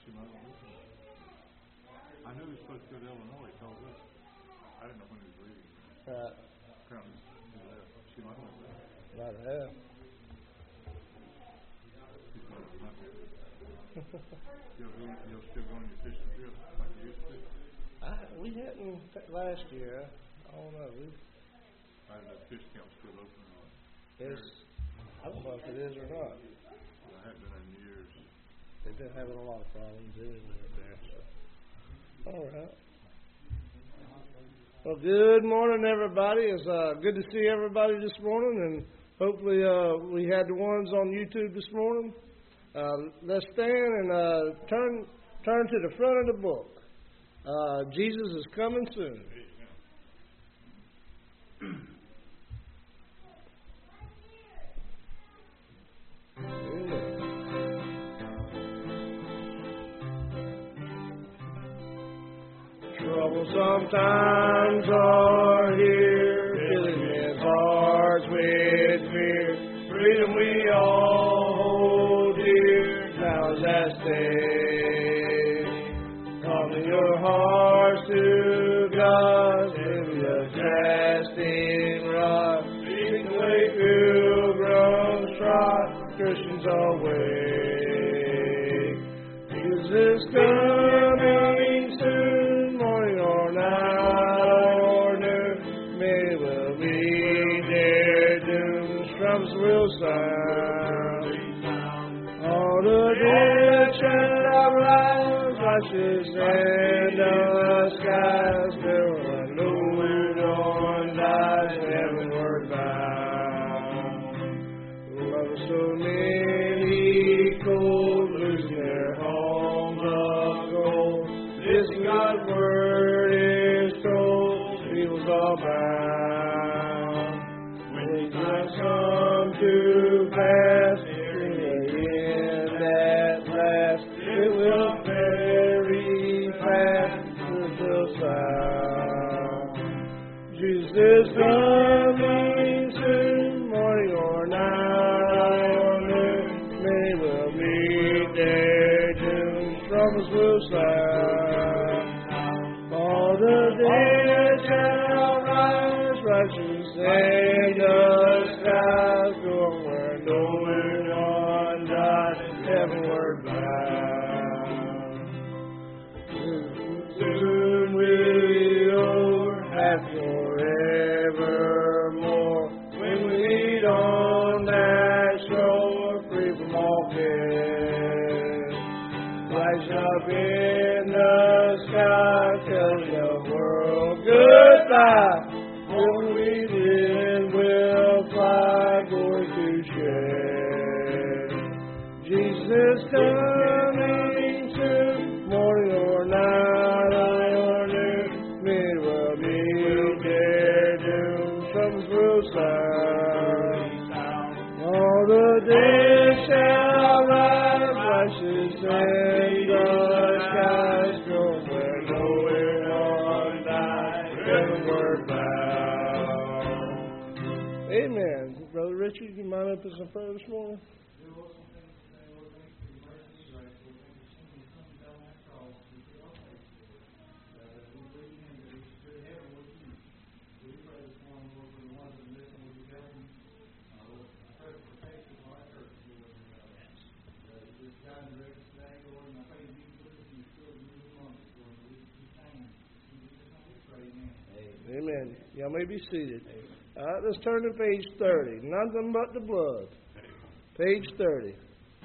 She might not listen. I knew he was supposed to go to Illinois. He told us. I didn't know when he was leaving. Right. Apparently, he left. She might have left. Might have. He's going to hunt it. You'll still go on your fishing trip like you used to? We hadn't last year. I don't know. I don't know if the fish camp's still open or not. I don't know if it is or not. I haven't been in years. They've been having a lot of problems anyway up there. So. All right. Well, good morning, everybody. It's good to see everybody this morning, and hopefully we had the ones on YouTube this morning. Let's stand and turn to the front of the book. Jesus is coming soon. Trouble sometimes are here, filling men's hearts with fear. Freedom we all hold dear, now is at stake. Come in your hearts to God, live the casting rod. Seek the way pilgrims trot, Christians awake. Jesus is coming soon, morning or night or noon. May will be their doom, drums will sound. All the dead shall rise, righteous and the skies. There will no one dies, heavenward bound. Love so many cold, losing their homes of gold. This God's word is told, peoples are bound. When the times come to pass, in the end at last, it will very fast, it will sound. Jesus is coming soon, morning or night or noon. They will meet their doom, trumpets will sound. All the dead shall rise, righteous and the skies go where no one dies, heavenward bound. Soon will be over, happy forevermore, when we meet on that shore, free from all care. Rise up in the sky, telling the world goodbye. When we then will fly, glory to share. Jesus is coming soon, morning or night or noon. Men will meet their doom, trumpets will sound. All the dead shall rise, righteous and the skies go where no one dies, heavenward bound. Amen. Brother Richard, you mind opening some prayer this morning? Amen. Y'all may be seated. All right, let's turn to page 30. Nothing but the blood. Page 30.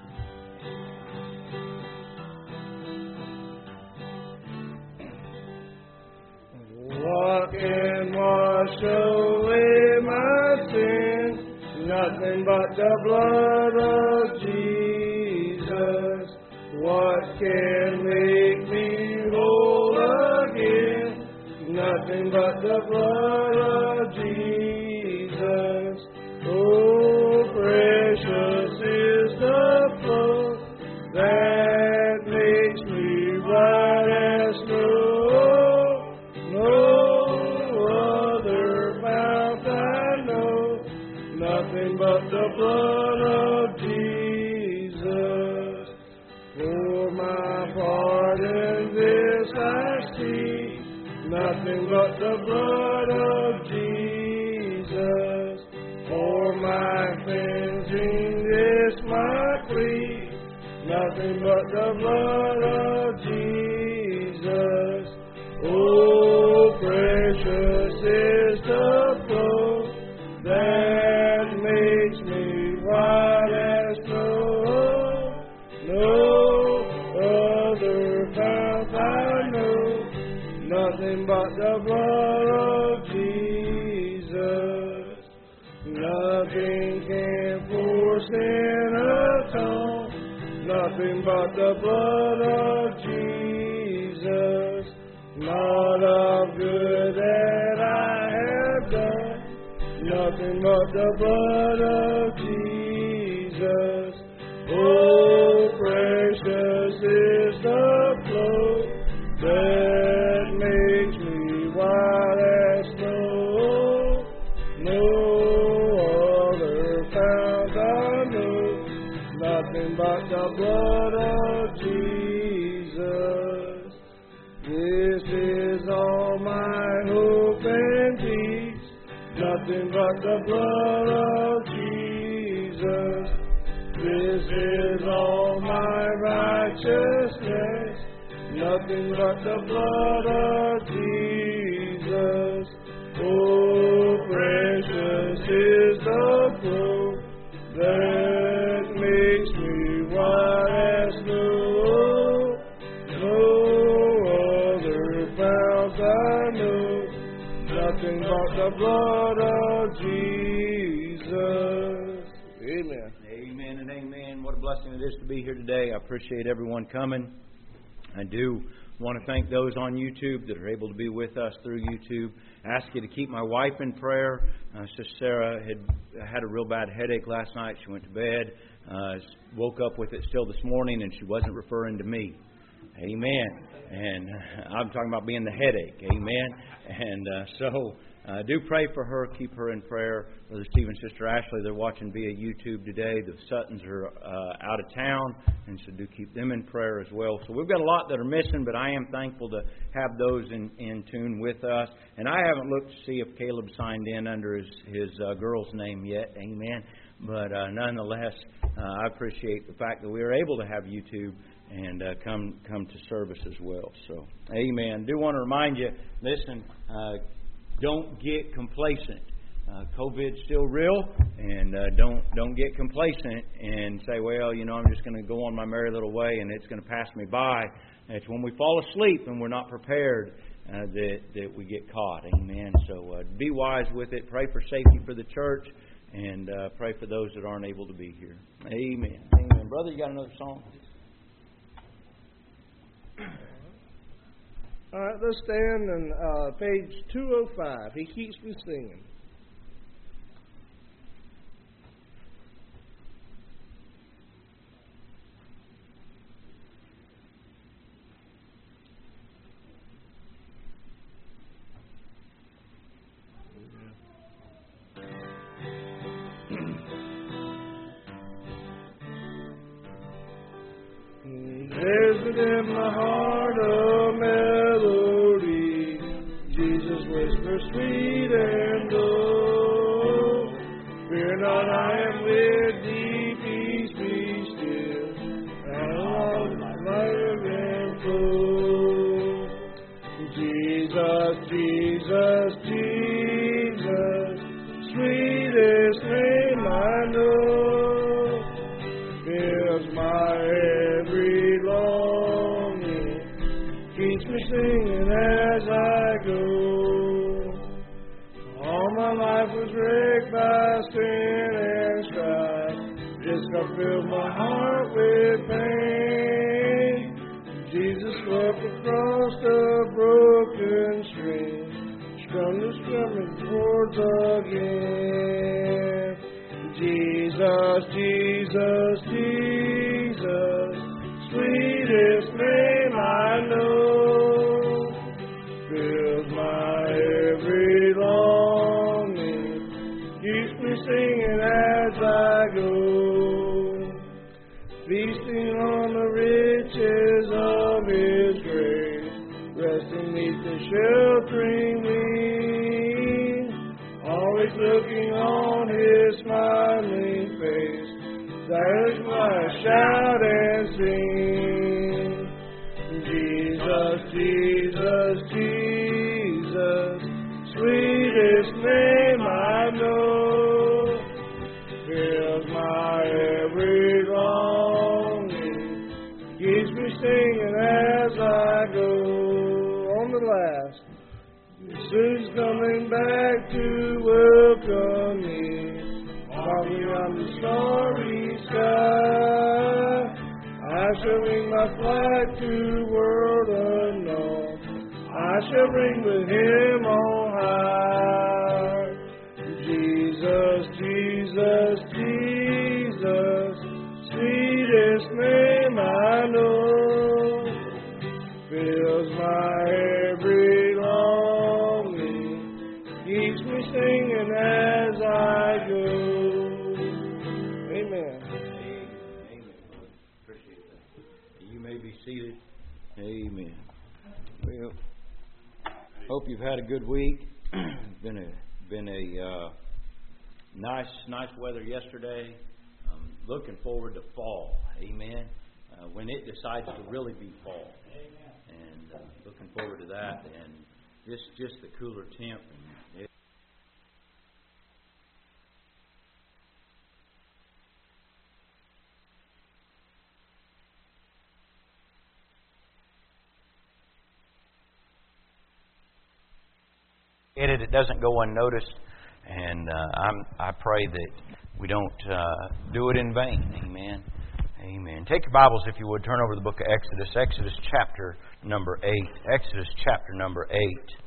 What can wash away my sin? Nothing but the blood of Jesus. What can make me whole again? Nothing but the blood of Jesus. Oh, precious is the flow that makes me white as snow. No other fount I know. Nothing but the blood of Jesus. Oh, For my pardon this I see, nothing but the blood of Jesus. For my cleansing this my plea, nothing but the blood of Jesus. Oh, precious is the flow that makes me white as snow. No other fount I know, nothing but the blood of Jesus. Nothing can for sin atone, nothing but the blood of Jesus. Not of good that I have done, nothing but the blood of Jesus. Oh, precious is the flow that makes me white as snow. No other fount I know, nothing but the blood of Jesus. This is all my hope and peace, nothing but the blood of Jesus. This is all my righteousness, nothing but the blood of Jesus. Oh, precious is the flow that makes me white as snow. No other fount I know, nothing but the blood of Jesus. Amen. Amen and amen. What a blessing it is to be here today. I appreciate everyone coming. I do want to thank those on YouTube that are able to be with us through YouTube. I ask you to keep my wife in prayer. Sister Sarah had a real bad headache last night. She went to bed, woke up with it still this morning, and she wasn't referring to me. Amen. And I'm talking about being the headache. Amen. And so do pray for her. Keep her in prayer. Brother Steve and Sister Ashley, they're watching via YouTube today. The Suttons are out of town, and so do keep them in prayer as well. So we've got a lot that are missing, but I am thankful to have those in tune with us. And I haven't looked to see if Caleb signed in under his girl's name yet. Amen. But nonetheless, I appreciate the fact that we are able to have YouTube and come to service as well. So, amen. I do want to remind you, listen, don't get complacent. COVID's still real, and don't get complacent and say, well, I'm just going to go on my merry little way and it's going to pass me by. It's when we fall asleep and we're not prepared that we get caught. Amen. So be wise with it. Pray for safety for the church, and pray for those that aren't able to be here. Amen. Amen. Brother, you got another song? All right, let's stand on page 205. He keeps me singing. There's within my heart a melody, Jesus whispers sweet and low. Fear not, I am with thee, peace be still, and all my life and flow. Jesus, Jesus, Jesus, sweetest name I know, fills my every longing, keeps me singing as I go. All my life was wrecked by sin and strife, just filled my heart with pain. Jesus swept across the broken stream, strung the strumming chords again. Jesus, Jesus, Jesus, sweetest name I know, fills my every longing, keeps me singing as I go. Feasting on the riches looking on His smiling face. There's my shout and sing. Jesus, Jesus, Jesus, sweetest name I know, fills my every longing, keeps me singing as I go. On the last, Jesus coming back to welcome me, far beyond the starry sky. I shall wing my flag to world unknown. I shall ring with Him on high. Jesus, Jesus, Jesus, sweetest name I know, fills my every longing, keeps me singing as I go. Amen. Be seated. Amen. Well, hope you've had a good week. been a nice weather yesterday. Looking forward to fall. Amen. When it decides to really be fall. And looking forward to that. And just the cooler temp. It doesn't go unnoticed, and I pray that we don't do it in vain. Amen. Amen. Take your Bibles, if you would, turn over to the book of Exodus. Exodus chapter number 8. Exodus chapter number 8.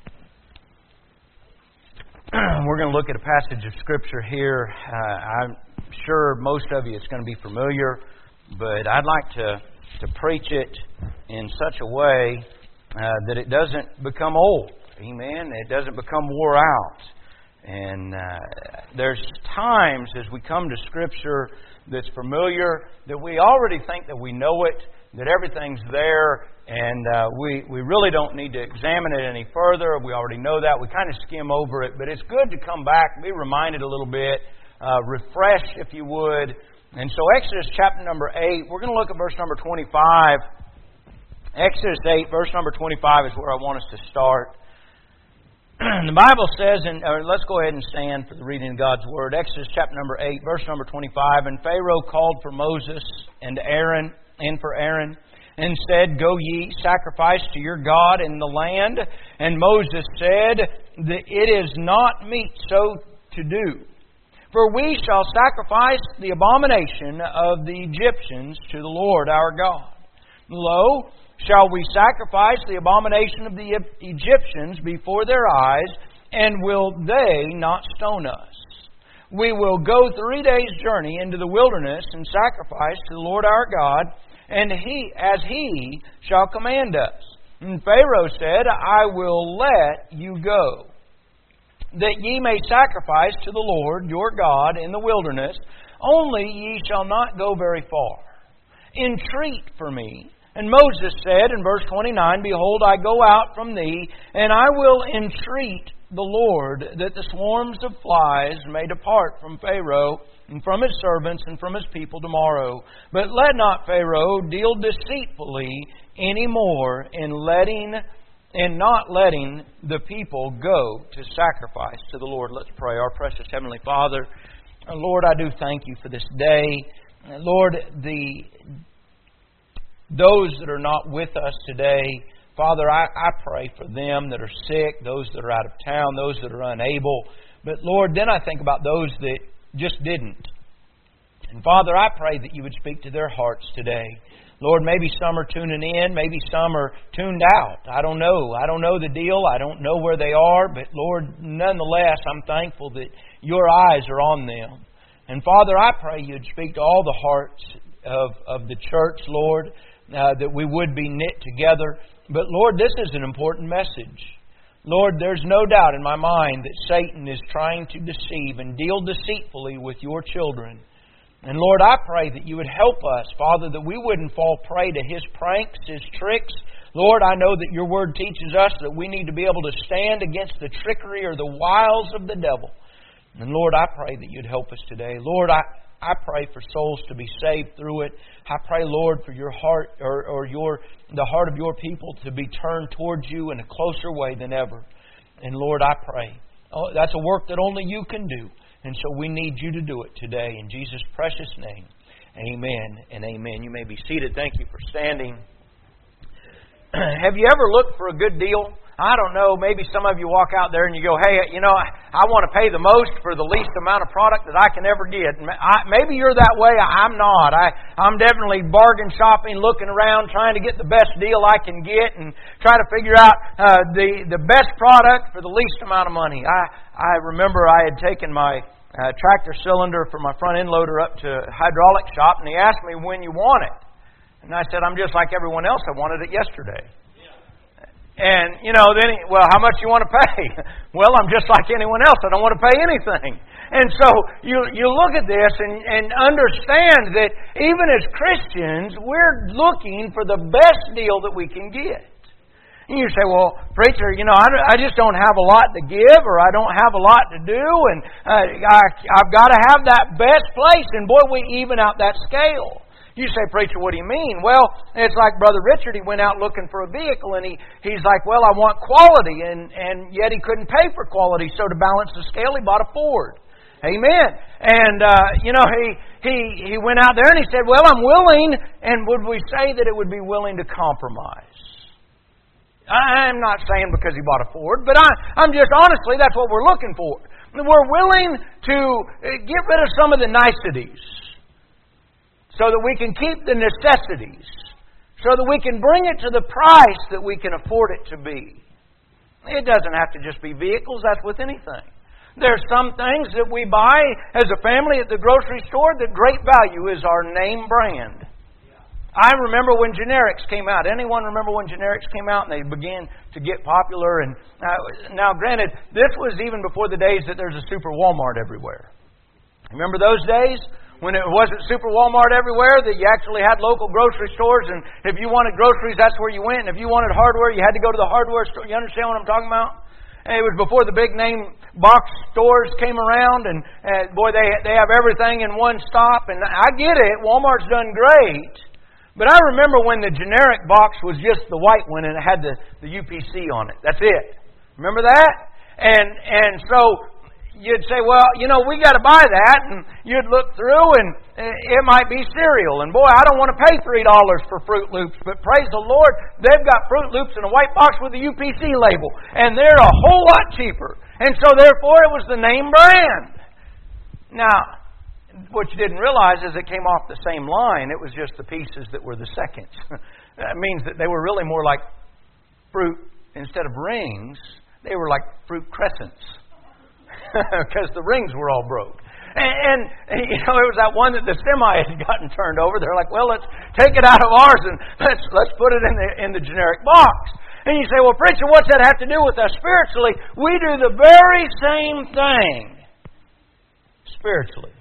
We're going to look at a passage of Scripture here. I'm sure most of you it's going to be familiar, but I'd like to preach it in such a way that it doesn't become old. Amen. It doesn't become wore out. And there's times as we come to Scripture that's familiar that we already think that we know it, that everything's there, and we really don't need to examine it any further. We already know that. We kind of skim over it. But it's good to come back, be reminded a little bit, refreshed if you would. And so Exodus chapter number 8, we're going to look at verse number 25. Exodus 8, verse number 25 is where I want us to start. The Bible says, let's go ahead and stand for the reading of God's Word. Exodus chapter number 8, verse number 25. And Pharaoh called for Moses and Aaron, and for Aaron, and said, Go ye, sacrifice to your God in the land. And Moses said, that it is not meet so to do. For we shall sacrifice the abomination of the Egyptians to the Lord our God. Lo, shall we sacrifice the abomination of the Egyptians before their eyes, and will they not stone us? We will go 3 days' journey into the wilderness and sacrifice to the Lord our God, and He shall command us. And Pharaoh said, I will let you go, that ye may sacrifice to the Lord your God in the wilderness, only ye shall not go very far. Entreat for me. And Moses said in verse 29, Behold, I go out from thee, and I will entreat the Lord that the swarms of flies may depart from Pharaoh, and from his servants, and from his people tomorrow. But let not Pharaoh deal deceitfully any more in not letting the people go to sacrifice to the Lord. Let's pray. Our precious Heavenly Father, Lord, I do thank you for this day. Lord, those that are not with us today, Father, I pray for them that are sick, those that are out of town, those that are unable. But Lord, then I think about those that just didn't. And Father, I pray that you would speak to their hearts today. Lord, maybe some are tuning in, maybe some are tuned out. I don't know. I don't know the deal. I don't know where they are. But Lord, nonetheless, I'm thankful that your eyes are on them. And Father, I pray you'd speak to all the hearts of the church, Lord, that we would be knit together. But Lord, this is an important message. Lord, there's no doubt in my mind that Satan is trying to deceive and deal deceitfully with your children. And Lord, I pray that you would help us, Father, that we wouldn't fall prey to his pranks, his tricks. Lord, I know that your word teaches us that we need to be able to stand against the trickery or the wiles of the devil. And Lord, I pray that You'd help us today. Lord, I pray for souls to be saved through it. I pray, Lord, for your heart the heart of Your people to be turned towards You in a closer way than ever. And Lord, I pray. Oh, that's a work that only You can do. And so we need You to do it today. In Jesus' precious name, amen and amen. You may be seated. Thank you for standing. Have you ever looked for a good deal? I don't know, maybe some of you walk out there and you go, hey, I want to pay the most for the least amount of product that I can ever get. Maybe you're that way. I'm not. I'm definitely bargain shopping, looking around, trying to get the best deal I can get and try to figure out the best product for the least amount of money. I remember I had taken my tractor cylinder for my front end loader up to a hydraulic shop, and he asked me when you want it. And I said, I'm just like everyone else. I wanted it yesterday. And, then how much you want to pay? Well, I'm just like anyone else. I don't want to pay anything. And so you look at this and understand that even as Christians, we're looking for the best deal that we can get. And you say, well, preacher, I just don't have a lot to give, or I don't have a lot to do, and I've got to have that best place. And boy, we even out that scale. You say, preacher, what do you mean? Well, it's like Brother Richard. He went out looking for a vehicle, and he's like, well, I want quality, and yet he couldn't pay for quality. So to balance the scale, he bought a Ford. Amen. And, he went out there and he said, well, I'm willing, and would we say that it would be willing to compromise? I'm not saying because he bought a Ford, but I'm just honestly, that's what we're looking for. We're willing to get rid of some of the niceties, so that we can keep the necessities, so that we can bring it to the price that we can afford it to be. It doesn't have to just be vehicles, that's with anything. There's some things that we buy as a family at the grocery store that great value is our name brand. I remember when generics came out. Anyone remember when generics came out and they began to get popular? And now granted, this was even before the days that there's a super Walmart everywhere. Remember those days? When it wasn't super Walmart everywhere, that you actually had local grocery stores, and if you wanted groceries, that's where you went, and if you wanted hardware, you had to go to the hardware store. You understand what I'm talking about? And it was before the big name box stores came around, and boy, they have everything in one stop, and I get it, Walmart's done great, but I remember when the generic box was just the white one, and it had the UPC on it. That's it. Remember that? And so you'd say, well, we got to buy that, and you'd look through, and it might be cereal. And boy, I don't want to pay $3 for Fruit Loops, but praise the Lord, they've got Fruit Loops in a white box with a UPC label, and they're a whole lot cheaper. And so therefore, it was the name brand. Now, what you didn't realize is it came off the same line. It was just the pieces that were the seconds. That means that they were really more like fruit, instead of rings, they were like fruit crescents. Because the rings were all broke. And it was that one that the semi had gotten turned over. They're like, well, let's take it out of ours and let's put it in the generic box. And you say, well, preacher, what's that have to do with us spiritually? We do the very same thing spiritually.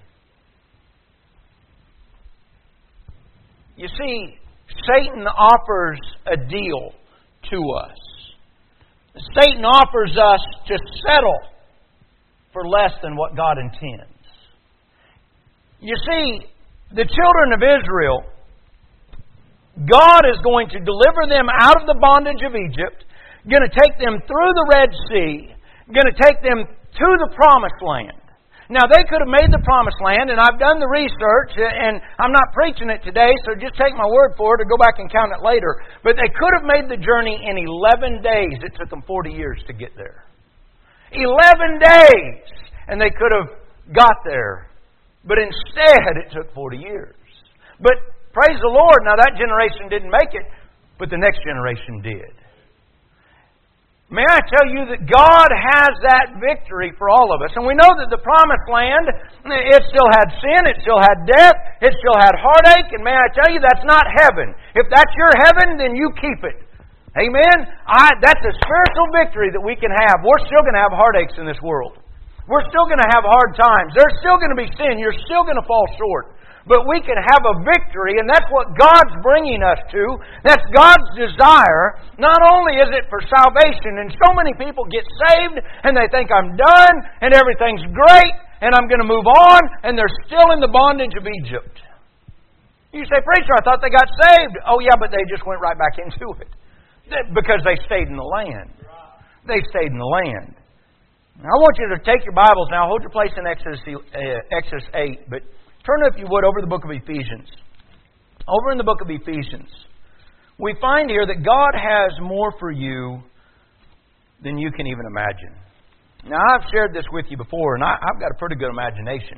You see, Satan offers a deal to us. Satan offers us to settle for less than what God intends. You see, the children of Israel, God is going to deliver them out of the bondage of Egypt, going to take them through the Red Sea, going to take them to the Promised Land. Now, they could have made the Promised Land, and I've done the research, and I'm not preaching it today, so just take my word for it or go back and count it later. But they could have made the journey in 11 days. It took them 40 years to get there. 11 days, and they could have got there. But instead, it took 40 years. But praise the Lord, now that generation didn't make it, but the next generation did. May I tell you that God has that victory for all of us. And we know that the Promised Land, it still had sin, it still had death, it still had heartache, and may I tell you, that's not heaven. If that's your heaven, then you keep it. Amen? That's a spiritual victory that we can have. We're still going to have heartaches in this world. We're still going to have hard times. There's still going to be sin. You're still going to fall short. but we can have a victory, and that's what God's bringing us to. That's God's desire. Not only is it for salvation, and so many people get saved, and they think, I'm done, and everything's great, and I'm going to move on, and they're still in the bondage of Egypt. You say, preacher, I thought they got saved. Oh yeah, but they just went right back into it. Because they stayed in the land. They stayed in the land. Now, I want you to take your Bibles now, hold your place in Exodus 8, but turn, if you would, over the book of Ephesians. Over in the book of Ephesians, we find here that God has more for you than you can even imagine. Now, I've shared this with you before, and I've got a pretty good imagination.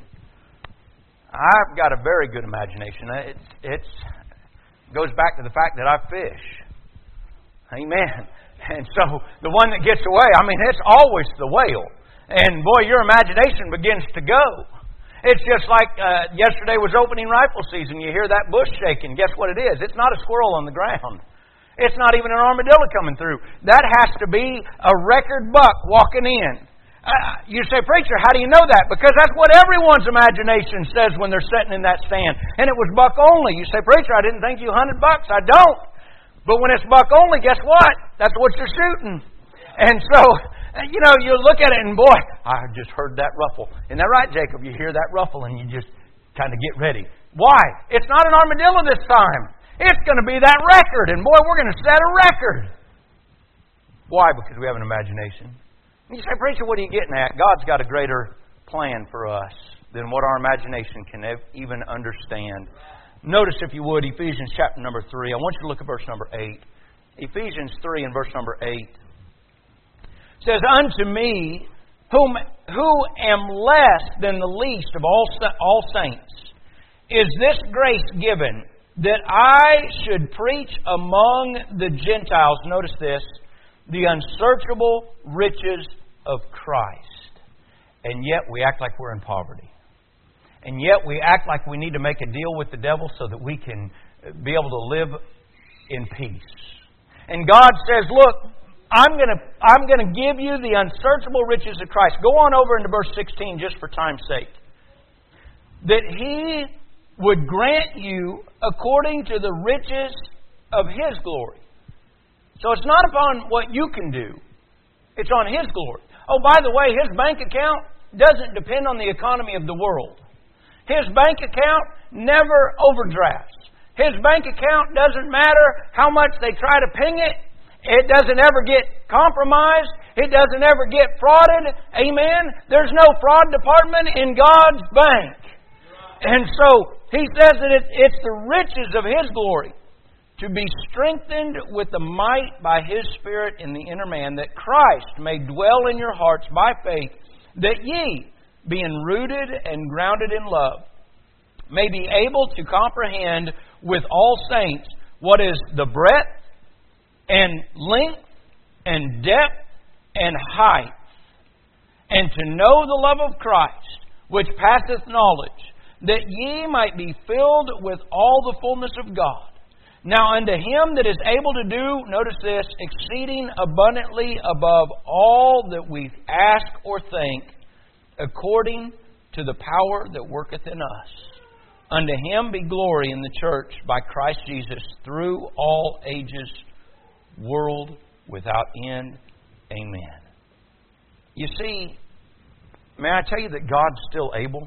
I've got a very good imagination. It goes back to the fact that I fish. Amen. And so, the one that gets away, it's always the whale. And boy, your imagination begins to go. It's just like yesterday was opening rifle season. You hear that bush shaking. Guess what it is? It's not a squirrel on the ground. It's not even an armadillo coming through. That has to be a record buck walking in. You say, preacher, how do you know that? Because that's what everyone's imagination says when they're sitting in that stand. And it was buck only. You say, preacher, I didn't think you hunted bucks. I don't. But when it's buck only, guess what? That's what you're shooting. And so, you look at it and boy, I just heard that ruffle. Isn't that right, Jacob? You hear that ruffle and you just kind of get ready. Why? It's not an armadillo this time. It's going to be that record. And boy, we're going to set a record. Why? Because we have an imagination. You say, preacher, what are you getting at? God's got a greater plan for us than what our imagination can even understand. Notice, if you would, Ephesians chapter number 3. I want you to look at verse number 8. Ephesians 3 and verse number 8. It says, unto me, who am less than the least of all saints, is this grace given, that I should preach among the Gentiles, notice this, the unsearchable riches of Christ. And yet we act like we're in poverty. And yet we act like we need to make a deal with the devil so that we can be able to live in peace. And God says, look, I'm going to give you the unsearchable riches of Christ. Go on over into verse 16 just for time's sake. That He would grant you according to the riches of His glory. So it's not upon what you can do. It's on His glory. Oh, by the way, His bank account doesn't depend on the economy of the world. His bank account never overdrafts. His bank account doesn't matter how much they try to ping it. It doesn't ever get compromised. It doesn't ever get frauded. Amen? There's no fraud department in God's bank. And so, He says that it's the riches of His glory to be strengthened with the might by His Spirit in the inner man, that Christ may dwell in your hearts by faith, that ye, being rooted and grounded in love, may be able to comprehend with all saints what is the breadth and length and depth and height, and to know the love of Christ, which passeth knowledge, that ye might be filled with all the fullness of God. Now unto Him that is able to do, notice this, exceeding abundantly above all that we ask or think, according to the power that worketh in us. Unto Him be glory in the church by Christ Jesus through all ages, world without end. Amen. You see, may I tell you that God's still able?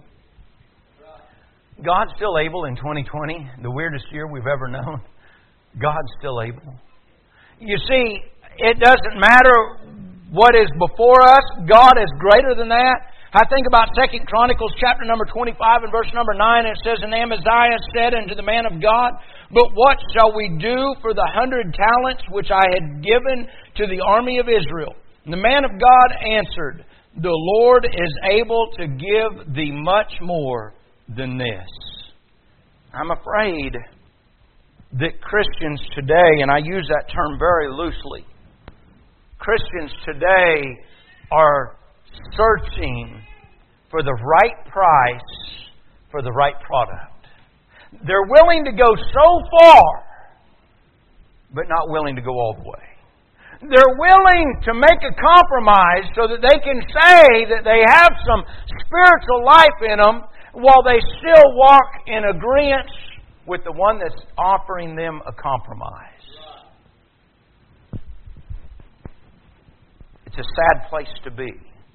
God's still able in 2020, the weirdest year we've ever known. God's still able. You see, it doesn't matter what is before us. God is greater than that. I think about 2 Chronicles chapter number 25 and verse number 9. It says, and Amaziah said unto the man of God, but what shall we do for the 100 talents which I had given to the army of Israel? And the man of God answered, the Lord is able to give thee much more than this. I'm afraid that Christians today, and I use that term very loosely, Christians today are searching for the right price for the right product. They're willing to go so far, but not willing to go all the way. They're willing to make a compromise so that they can say that they have some spiritual life in them, while they still walk in agreement with the one that's offering them a compromise. It's a sad place to be.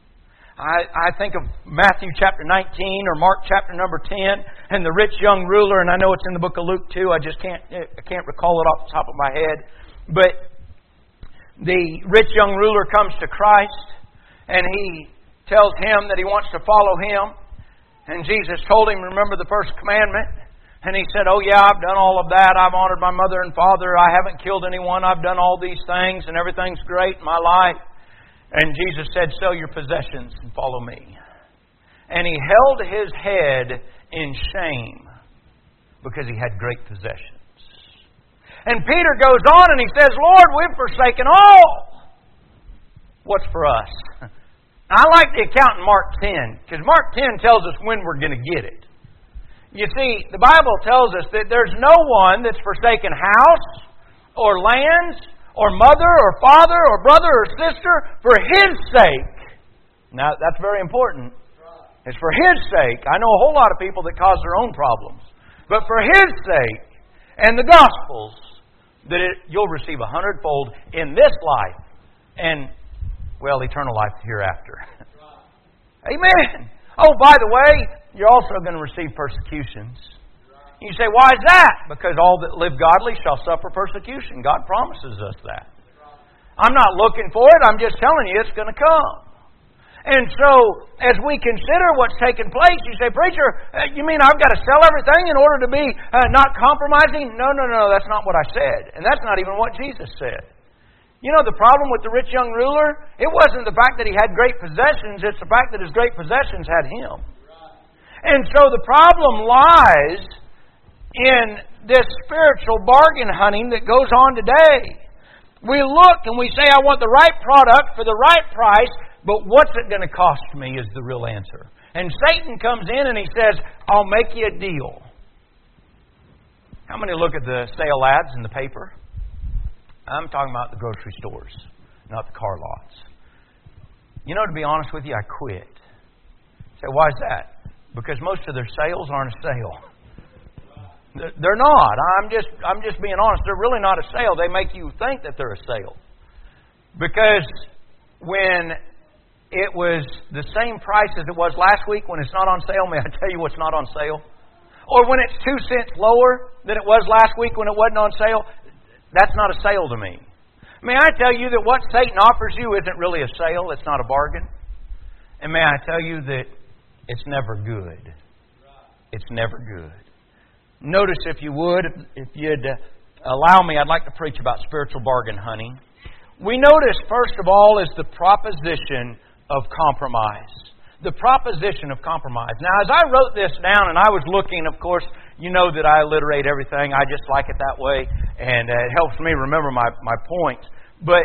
I think of Matthew chapter 19 or Mark chapter number 10 and the rich young ruler, and I know it's in the book of Luke too. I can't recall it off the top of my head. But the rich young ruler comes to Christ and he tells him that he wants to follow him. And Jesus told him, remember the first commandment? And he said, oh yeah, I've done all of that. I've honored my mother and father. I haven't killed anyone. I've done all these things and everything's great in my life. And Jesus said, sell your possessions and follow me. And he held his head in shame because he had great possessions. And Peter goes on and he says, Lord, we've forsaken all. What's for us? I like the account in Mark 10, because Mark 10 tells us when we're going to get it. You see, the Bible tells us that there's no one that's forsaken house or lands or mother, or father, or brother, or sister, for His sake. Now, that's very important. It's for His sake. I know a whole lot of people that cause their own problems. But for His sake and the gospel's, that you'll receive 100-fold in this life and, well, eternal life hereafter. Amen. Oh, by the way, you're also going to receive persecutions. You say, why is that? Because all that live godly shall suffer persecution. God promises us that. I'm not looking for it. I'm just telling you it's going to come. And so, as we consider what's taking place, you say, preacher, you mean I've got to sell everything in order to be not compromising? No, that's not what I said. And that's not even what Jesus said. You know the problem with the rich young ruler? It wasn't the fact that he had great possessions. It's the fact that his great possessions had him. And so the problem lies in this spiritual bargain hunting that goes on today. We look and we say, I want the right product for the right price, but what's it going to cost me is the real answer. And Satan comes in and he says, I'll make you a deal. How many look at the sale ads in the paper? I'm talking about the grocery stores, not the car lots. You know, to be honest with you, I quit. You say, why is that? Because most of their sales aren't a sale. They're not. I'm just being honest. They're really not a sale. They make you think that they're a sale. Because when it was the same price as it was last week when it's not on sale, may I tell you what's not on sale? Or when it's 2 cents lower than it was last week when it wasn't on sale, that's not a sale to me. May I tell you that what Satan offers you isn't really a sale, it's not a bargain. And may I tell you that it's never good. It's never good. Notice, if you would, if you'd allow me, I'd like to preach about spiritual bargain hunting. We notice, first of all, is the proposition of compromise. The proposition of compromise. Now, as I wrote this down and I was looking, of course, you know that I alliterate everything. I just like it that way, and it helps me remember my points. But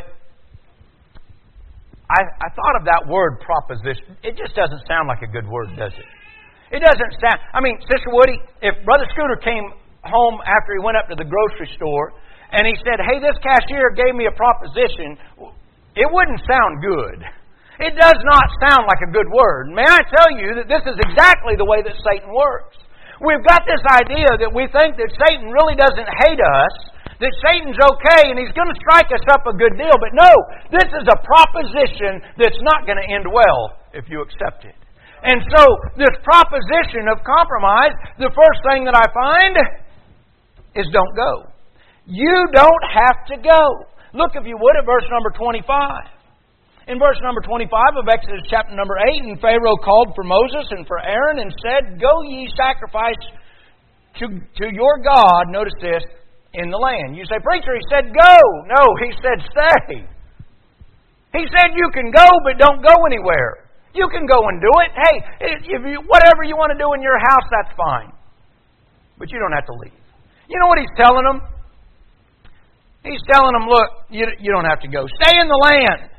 I thought of that word proposition. It just doesn't sound like a good word, does it? It doesn't sound... I mean, Sister Woody, if Brother Scooter came home after he went up to the grocery store and he said, hey, this cashier gave me a proposition, it wouldn't sound good. It does not sound like a good word. May I tell you that this is exactly the way that Satan works. We've got this idea that we think that Satan really doesn't hate us, that Satan's okay and he's going to strike us up a good deal. But no, this is a proposition that's not going to end well if you accept it. And so, this proposition of compromise, the first thing that I find is don't go. You don't have to go. Look, if you would, at verse number 25. In verse number 25 of Exodus chapter number 8, and Pharaoh called for Moses and for Aaron and said, go ye sacrifice to your God, notice this, in the land. You say, preacher, he said go. No, he said stay. He said you can go, but don't go anywhere. You can go and do it. Hey, whatever you want to do in your house, that's fine. But you don't have to leave. You know what he's telling them? He's telling them, look, you don't have to go. Stay in the land.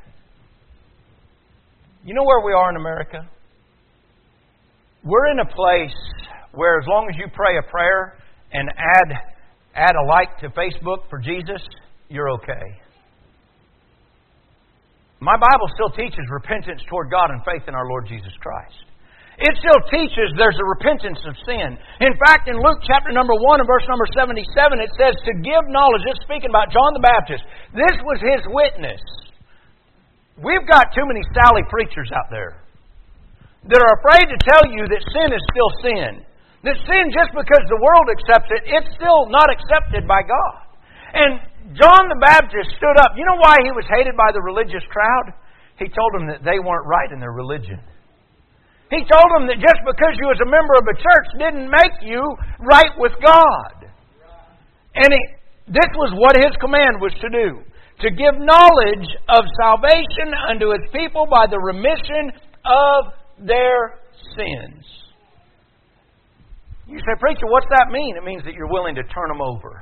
You know where we are in America? We're in a place where as long as you pray a prayer and add a like to Facebook for Jesus, you're okay. My Bible still teaches repentance toward God and faith in our Lord Jesus Christ. It still teaches there's a repentance of sin. In fact, in Luke chapter number 1 and verse number 77, it says to give knowledge. It's speaking about John the Baptist. This was his witness. We've got too many Sally preachers out there that are afraid to tell you that sin is still sin. That sin, just because the world accepts it, it's still not accepted by God. And John the Baptist stood up. You know why he was hated by the religious crowd? He told them that they weren't right in their religion. He told them that just because you was a member of a church didn't make you right with God. And this was what his command was to do. To give knowledge of salvation unto his people by the remission of their sins. You say, preacher, what's that mean? It means that you're willing to turn them over.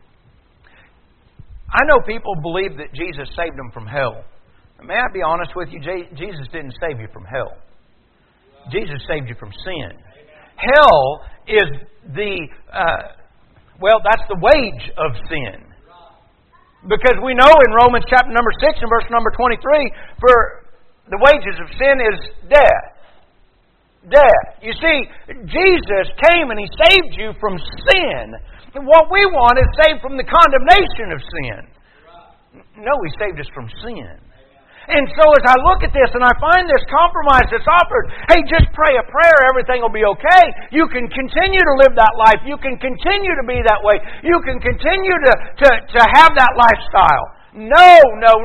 I know people believe that Jesus saved them from hell. May I be honest with you? Jesus didn't save you from hell. Jesus saved you from sin. Hell is that's the wage of sin. Because we know in Romans chapter number 6 and verse number 23, for the wages of sin is death. Death. You see, Jesus came and He saved you from sin. And what we want is saved from the condemnation of sin. No, He saved us from sin. And so as I look at this and I find this compromise that's offered, hey, just pray a prayer, everything will be okay. You can continue to live that life. You can continue to be that way. You can continue to have that lifestyle. No.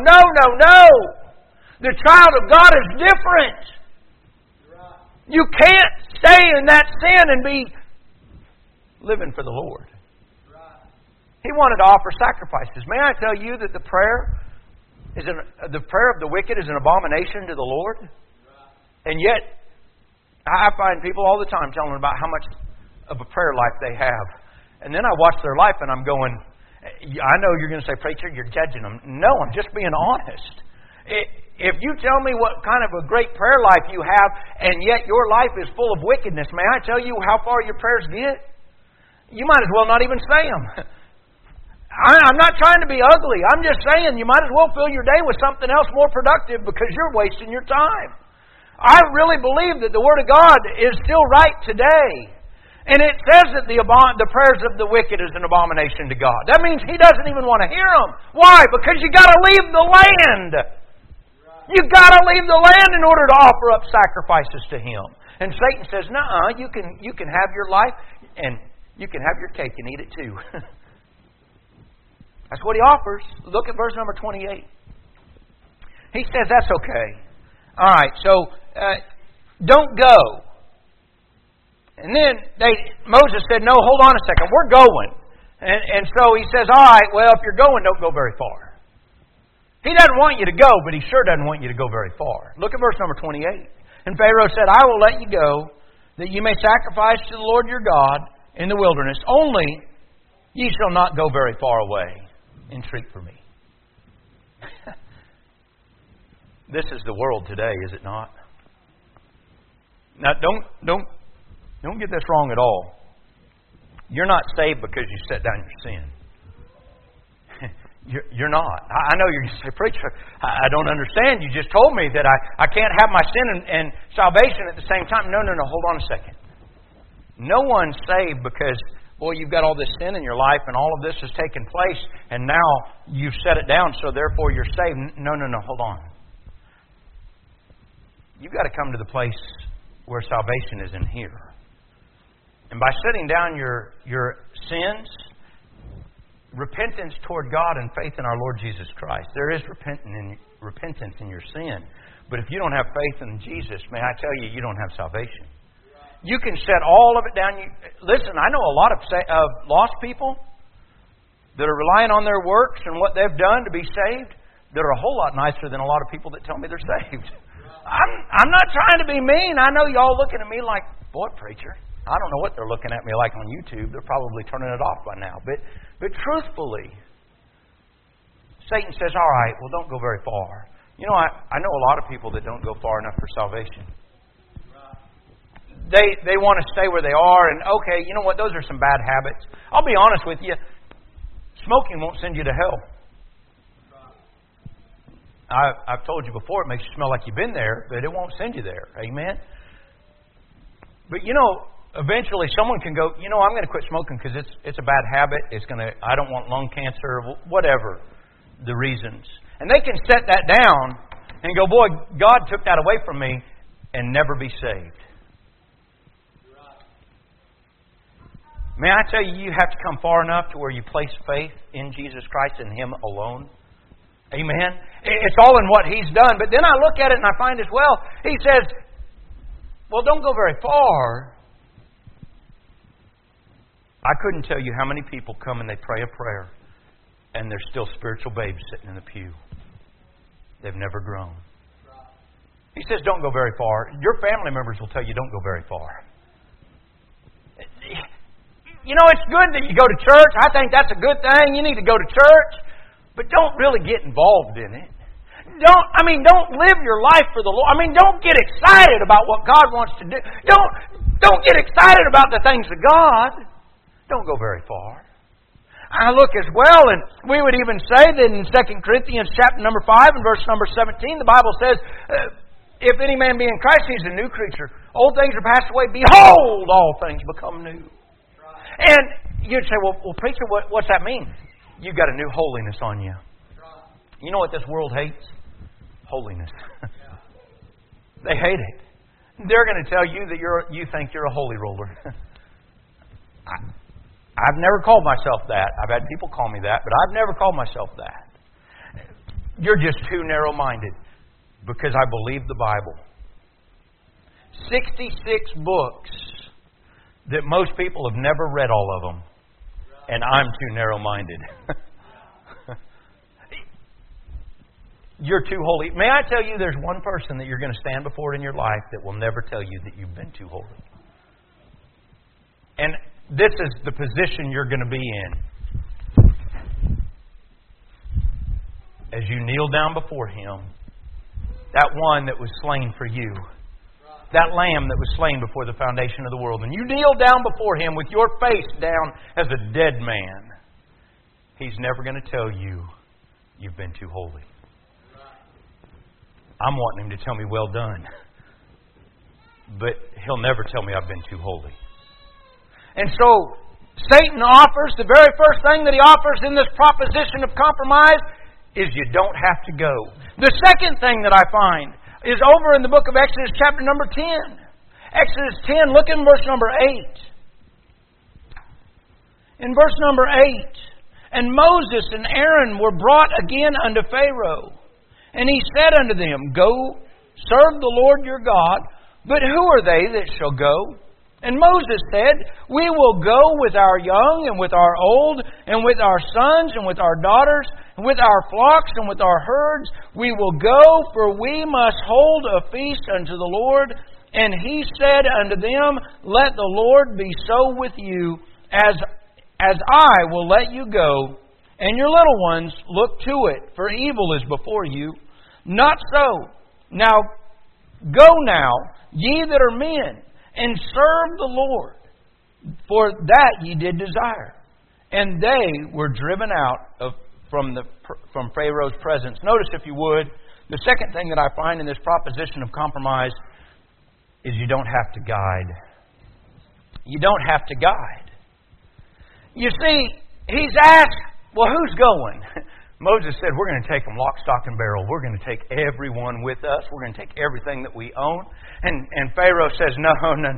The child of God is different. You can't stay in that sin and be living for the Lord. He wanted to offer sacrifices. May I tell you that the prayer of the wicked is an abomination to the Lord? And yet, I find people all the time telling about how much of a prayer life they have. And then I watch their life and I'm going, I know you're going to say, preacher, you're judging them. No, I'm just being honest. If you tell me what kind of a great prayer life you have, and yet your life is full of wickedness, may I tell you how far your prayers get? You might as well not even say them. I'm not trying to be ugly. I'm just saying you might as well fill your day with something else more productive because you're wasting your time. I really believe that the Word of God is still right today. And it says that the prayers of the wicked is an abomination to God. That means He doesn't even want to hear them. Why? Because you got to leave the land. You got to leave the land in order to offer up sacrifices to Him. And Satan says, "Nuh-uh, you can have your life and you can have your cake and eat it too." That's what He offers. Look at verse number 28. He says, that's okay. All right, so don't go. And then Moses said, no, hold on a second. We're going. And so he says, all right, well, if you're going, don't go very far. He doesn't want you to go, but He sure doesn't want you to go very far. Look at verse number 28. And Pharaoh said, I will let you go, that you may sacrifice to the Lord your God in the wilderness. Only ye shall not go very far away. Entreat for me. This is the world today, is it not? Now, don't get this wrong at all. You're not saved because you set down your sin. You're not. I know you're going to say, preacher, I don't understand. You just told me that I can't have my sin and salvation at the same time. No. Hold on a second. No one's saved because, boy, you've got all this sin in your life and all of this has taken place and now you've set it down, so therefore you're saved. No. Hold on. You've got to come to the place where salvation is in here. And by setting down your sins, repentance toward God and faith in our Lord Jesus Christ. There is repentance in your sin. But if you don't have faith in Jesus, may I tell you, you don't have salvation. You can set all of it down. Listen, I know a lot of lost people that are relying on their works and what they've done to be saved that are a whole lot nicer than a lot of people that tell me they're saved. I'm not trying to be mean. I know y'all looking at me like, boy, preacher. I don't know what they're looking at me like on YouTube. They're probably turning it off by now. But truthfully, Satan says, all right, well, don't go very far. You know, I know a lot of people that don't go far enough for salvation. They want to stay where they are, and okay, you know what? Those are some bad habits. I'll be honest with you. Smoking won't send you to hell. I've told you before, it makes you smell like you've been there, but it won't send you there. Amen? But eventually someone can go, I'm going to quit smoking because it's a bad habit. I don't want lung cancer, whatever the reasons. And they can set that down and go, boy, God took that away from me, and never be saved. May I tell you, you have to come far enough to where you place faith in Jesus Christ and Him alone. Amen? It's all in what He's done. But then I look at it and I find as well, He says, well, don't go very far. I couldn't tell you how many people come and they pray a prayer and they're still spiritual babes sitting in the pew. They've never grown. He says, don't go very far. Your family members will tell you, don't go very far. It's good that you go to church. I think that's a good thing. You need to go to church. But don't really get involved in it. Don't live your life for the Lord. Don't get excited about what God wants to do. Don't get excited about the things of God. Don't go very far. I look as well, and we would even say that in 2 Corinthians chapter number 5 and verse number 17, the Bible says, if any man be in Christ, he's a new creature. Old things are passed away. Behold, all things become new. And you'd say, well preacher, what's that mean? You've got a new holiness on you. You know what this world hates? Holiness. They hate it. They're going to tell you that you think you're a holy roller. I've never called myself that. I've had people call me that, but I've never called myself that. You're just too narrow-minded because I believe the Bible. 66 books that most people have never read all of them, and I'm too narrow-minded. You're too holy. May I tell you, there's one person that you're going to stand before in your life that will never tell you that you've been too holy. And this is the position you're going to be in. As you kneel down before Him, that one that was slain for you, that lamb that was slain before the foundation of the world, and you kneel down before Him with your face down as a dead man, He's never going to tell you you've been too holy. I'm wanting Him to tell me, well done. But He'll never tell me I've been too holy. And so, Satan offers, the very first thing that he offers in this proposition of compromise is you don't have to go. The second thing that I find is over in the book of Exodus chapter number 10. Exodus 10, look in verse number 8. In verse number 8, and Moses and Aaron were brought again unto Pharaoh. And he said unto them, go, serve the Lord your God, but who are they that shall go? And Moses said, we will go with our young and with our old, and with our sons and with our daughters, and with our flocks and with our herds. We will go, for we must hold a feast unto the Lord. And he said unto them, let the Lord be so with you, as I will let you go. And your little ones, look to it, for evil is before you. Not so. Now, go now, ye that are men, and serve the Lord, for that ye did desire. And they were driven out from Pharaoh's presence. Notice, if you would, the second thing that I find in this proposition of compromise is you don't have to guide. You don't have to guide. You see, he's asked, well, who's going? Moses said, we're going to take them lock, stock, and barrel. We're going to take everyone with us. We're going to take everything that we own. And Pharaoh says, no.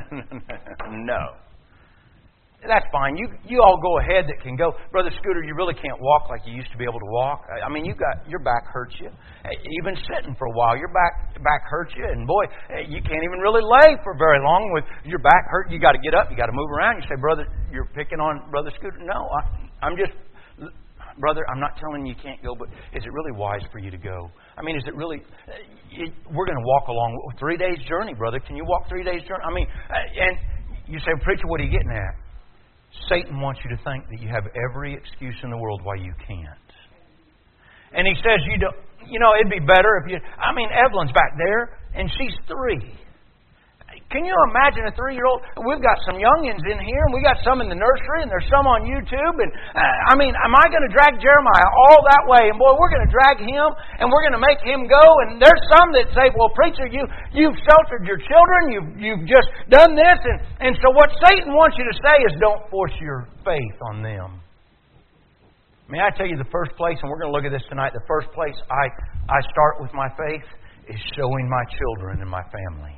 That's fine. You all go ahead that can go. Brother Scooter, you really can't walk like you used to be able to walk. I mean, your back hurts you. Even sitting for a while, your back hurts you. And boy, you can't even really lay for very long with your back hurt. You got to get up. You got to move around. You say, brother, you're picking on Brother Scooter. No, I'm just... Brother, I'm not telling you can't go, but is it really wise for you to go? I mean, is it really... we're going to walk along 3 days journey, brother. Can you walk 3 days journey? I mean, and you say, preacher, what are you getting at? Satan wants you to think that you have every excuse in the world why you can't. And he says, it'd be better if you... I mean, Evelyn's back there, and she's 3. Can you imagine a 3-year-old? We've got some youngins in here, and we got some in the nursery, and there's some on YouTube. And am I going to drag Jeremiah all that way? And boy, we're going to drag him, and we're going to make him go. And there's some that say, well, preacher, you've sheltered your children, you've just done this. And so what Satan wants you to say is don't force your faith on them. May I tell you the first place, and we're going to look at this tonight, the first place I start with my faith is showing my children and my family.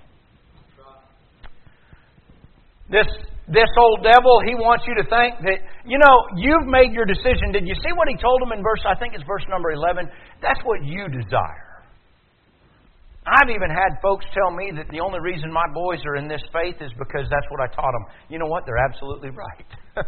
This old devil, he wants you to think that, you've made your decision. Did you see what he told them in verse number 11? That's what you desire. I've even had folks tell me that the only reason my boys are in this faith is because that's what I taught them. You know what? They're absolutely right.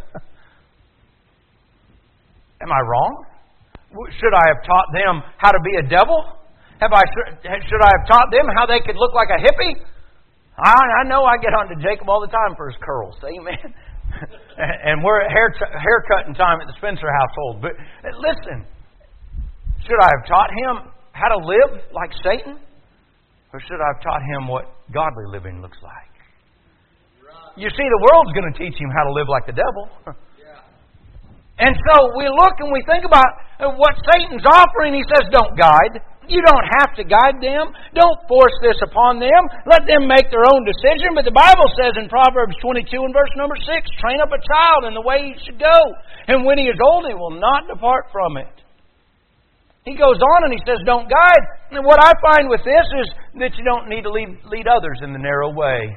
Am I wrong? Should I have taught them how to be a devil? Should I have taught them how they could look like a hippie? I know I get on to Jacob all the time for his curls. Amen. And we're at haircutting time at the Spencer household. But listen, should I have taught him how to live like Satan? Or should I have taught him what godly living looks like? You see, the world's going to teach him how to live like the devil. And so we look and we think about what Satan's offering. He says, don't guide. You don't have to guide them. Don't force this upon them. Let them make their own decision. But the Bible says in Proverbs 22 and verse number 6, train up a child in the way he should go. And when he is old, he will not depart from it. He goes on and he says, don't guide. And what I find with this is that you don't need to lead others in the narrow way.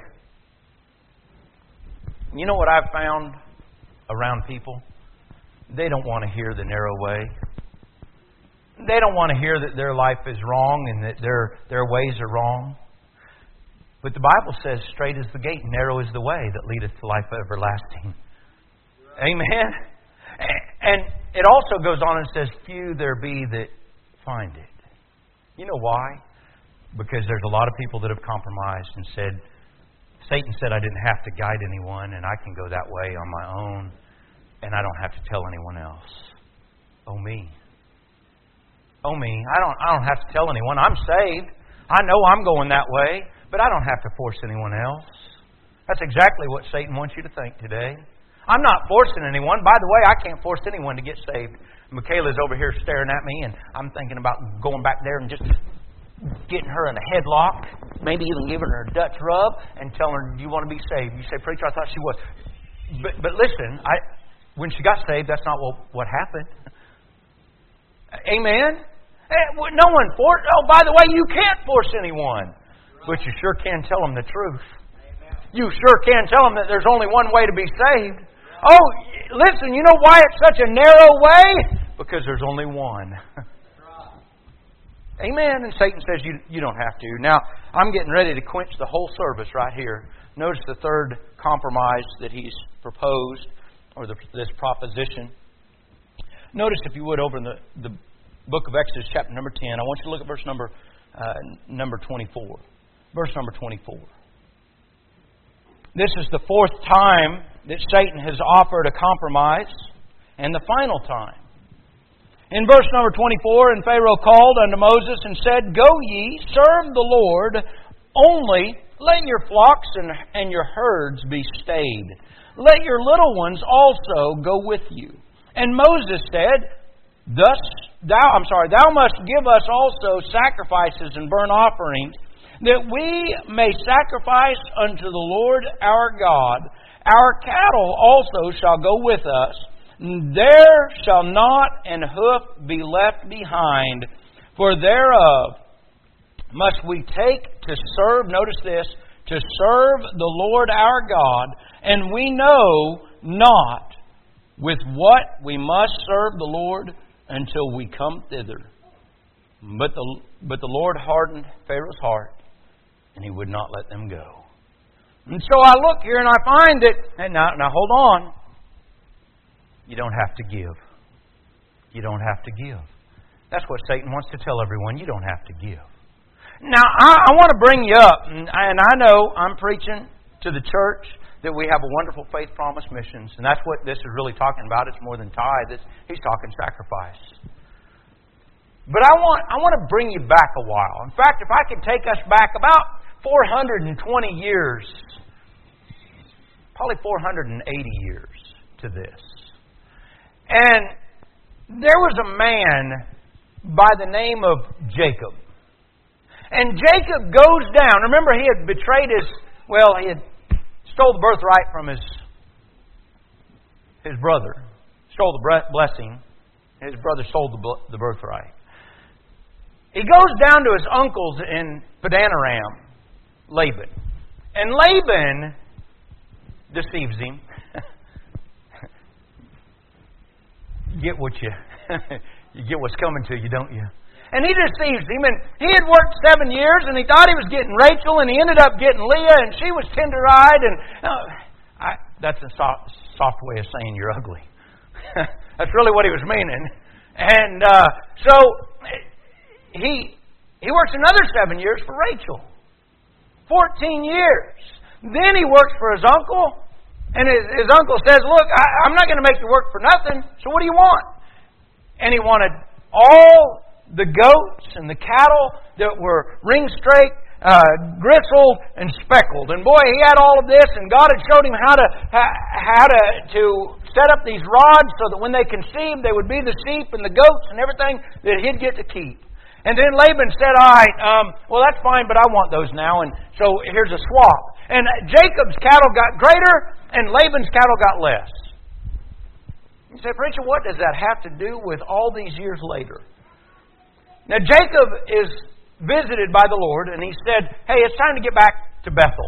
You know what I've found around people? They don't want to hear the narrow way. They don't want to hear that their life is wrong and that their ways are wrong. But the Bible says, straight is the gate, narrow is the way that leadeth to life everlasting. Amen? And it also goes on and says, few there be that find it. You know why? Because there's a lot of people that have compromised and said, Satan said I didn't have to guide anyone and I can go that way on my own and I don't have to tell anyone else. Oh, me. Oh, me. I don't have to tell anyone. I'm saved. I know I'm going that way, but I don't have to force anyone else. That's exactly what Satan wants you to think today. I'm not forcing anyone. By the way, I can't force anyone to get saved. Michaela's over here staring at me, and I'm thinking about going back there and just getting her in a headlock, maybe even giving her a Dutch rub and telling her, do you want to be saved? You say, preacher, I thought she was. But listen, when she got saved, that's not what happened. Amen? No one forced. Oh, by the way, you can't force anyone. But you sure can tell them the truth. You sure can tell them that there's only one way to be saved. Oh, listen, you know why it's such a narrow way? Because there's only one. Amen. And Satan says you don't have to. Now, I'm getting ready to quench the whole service right here. Notice the third compromise that he's proposed, or this proposition. Notice, if you would, over in the book of Exodus, chapter number 10. I want you to look at verse number 24. Verse number 24. This is the fourth time that Satan has offered a compromise, and the final time. In verse number 24, and Pharaoh called unto Moses and said, Go ye, serve the Lord, only let your flocks and your herds be stayed. Let your little ones also go with you. And Moses said, Thou must give us also sacrifices and burnt offerings, that we may sacrifice unto the Lord our God. Our cattle also shall go with us. There shall not an hoof be left behind, for thereof must we take to serve, notice this, to serve the Lord our God, and we know not with what we must serve the Lord until we come thither. But the Lord hardened Pharaoh's heart, and he would not let them go. And so I look here and I find that, and now hold on. You don't have to give. You don't have to give. That's what Satan wants to tell everyone. You don't have to give. Now, I want to bring you up, and I know I'm preaching to the church that we have a wonderful faith promise missions, and that's what this is really talking about. It's more than tithe. He's talking sacrifice. But I want to bring you back a while. In fact, if I could take us back about 420 years, probably 480 years to this. And there was a man by the name of Jacob. And Jacob goes down. Remember, he had betrayed he had stole the birthright from his brother. Stole the blessing. His brother stole the birthright. He goes down to his uncle's in Padanaram, Laban. And Laban deceives him. You get what's coming to you, don't you? And he deceives him. And he had worked 7 years, and he thought he was getting Rachel, and he ended up getting Leah, and she was tender-eyed. And that's a soft way of saying you're ugly. That's really what he was meaning. And so he works another 7 years for Rachel. 14 years. Then he works for his uncle. And his uncle says, look, I'm not going to make you work for nothing, so what do you want? And he wanted all the goats and the cattle that were ring-straked, gristled, and speckled. And boy, he had all of this, and God had showed him how to set up these rods so that when they conceived, they would be the sheep and the goats and everything that he'd get to keep. And then Laban said, all right, well, that's fine, but I want those now. And so here's a swap. And Jacob's cattle got greater, and Laban's cattle got less. You say, preacher, what does that have to do with all these years later? Now, Jacob is visited by the Lord, and he said, hey, it's time to get back to Bethel.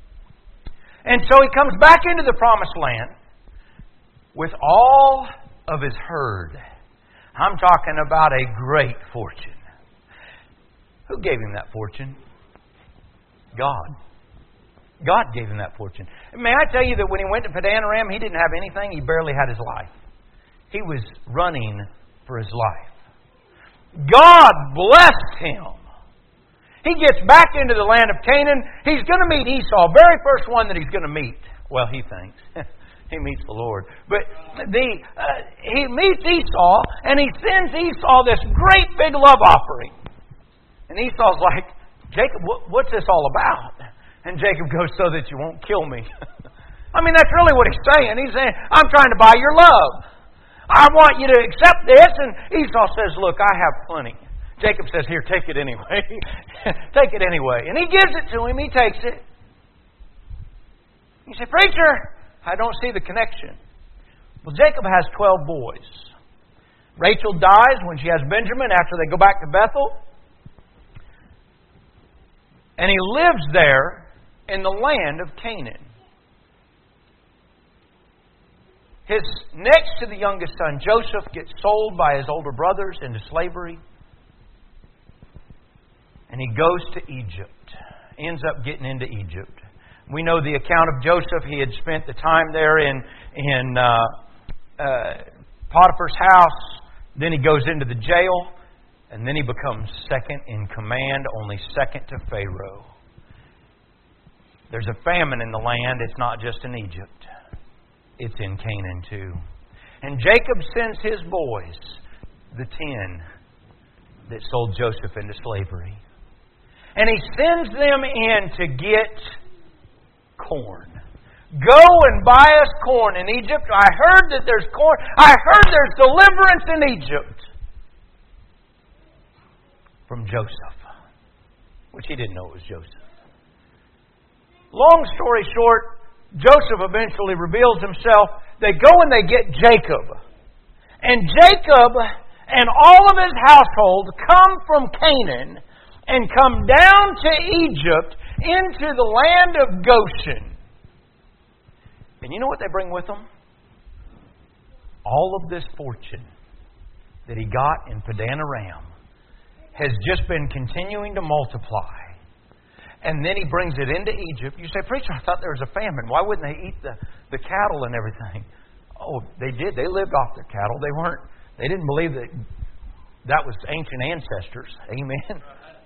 And so he comes back into the promised land with all of his herd. I'm talking about a great fortune. Who gave him that fortune? God. God gave him that fortune. May I tell you that when he went to Padanaram, he didn't have anything. He barely had his life. He was running for his life. God blessed him. He gets back into the land of Canaan. He's going to meet Esau. Very first one that he's going to meet. Well, he thinks. He meets the Lord. But he meets Esau, and he sends Esau this great big love offering. And Esau's like, Jacob, what's this all about? And Jacob goes, so that you won't kill me. I mean, that's really what he's saying. He's saying, I'm trying to buy your love. I want you to accept this. And Esau says, look, I have plenty. Jacob says, here, take it anyway. Take it anyway. And he gives it to him. He takes it. You say, preacher, I don't see the connection. Well, Jacob has 12 boys. Rachel dies when she has Benjamin after they go back to Bethel. And he lives there in the land of Canaan. Next to the youngest son, Joseph, gets sold by his older brothers into slavery. And he goes to Egypt. Ends up getting into Egypt. We know the account of Joseph. He had spent the time there in Potiphar's house. Then he goes into the jail. And then he becomes second in command, only second to Pharaoh. There's a famine in the land. It's not just in Egypt. It's in Canaan too. And Jacob sends his boys, the 10 that sold Joseph into slavery. And he sends them in to get corn. Go and buy us corn in Egypt. I heard that there's corn. I heard there's deliverance in Egypt. From Joseph, which he didn't know it was Joseph. Long story short, Joseph eventually reveals himself. They go and they get Jacob. And Jacob and all of his household come from Canaan and come down to Egypt into the land of Goshen. And you know what they bring with them? All of this fortune that he got in Padanaram has just been continuing to multiply. And then he brings it into Egypt. You say, preacher, I thought there was a famine. Why wouldn't they eat the cattle and everything? Oh, they did. They lived off their cattle. They didn't believe that was ancient ancestors. Amen.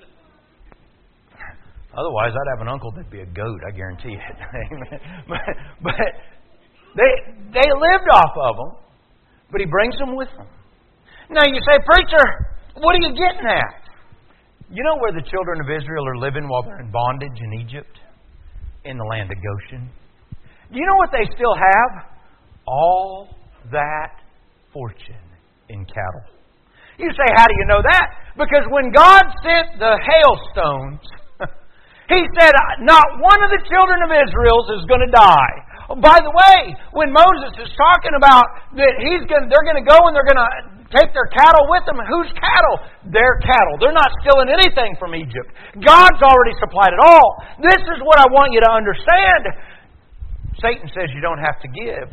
Otherwise, I'd have an uncle that'd be a goat. I guarantee it. Amen. But they lived off of them. But he brings them with him. Now you say, preacher, what are you getting at? You know where the children of Israel are living while they're in bondage in Egypt? In the land of Goshen. Do you know what they still have? All that fortune in cattle. You say, how do you know that? Because when God sent the hailstones, He said, not one of the children of Israel is going to die. Oh, by the way, when Moses is talking about that they're going to go and they're going to take their cattle with them, whose cattle? Their cattle. They're not stealing anything from Egypt. God's already supplied it all. This is what I want you to understand. Satan says you don't have to give.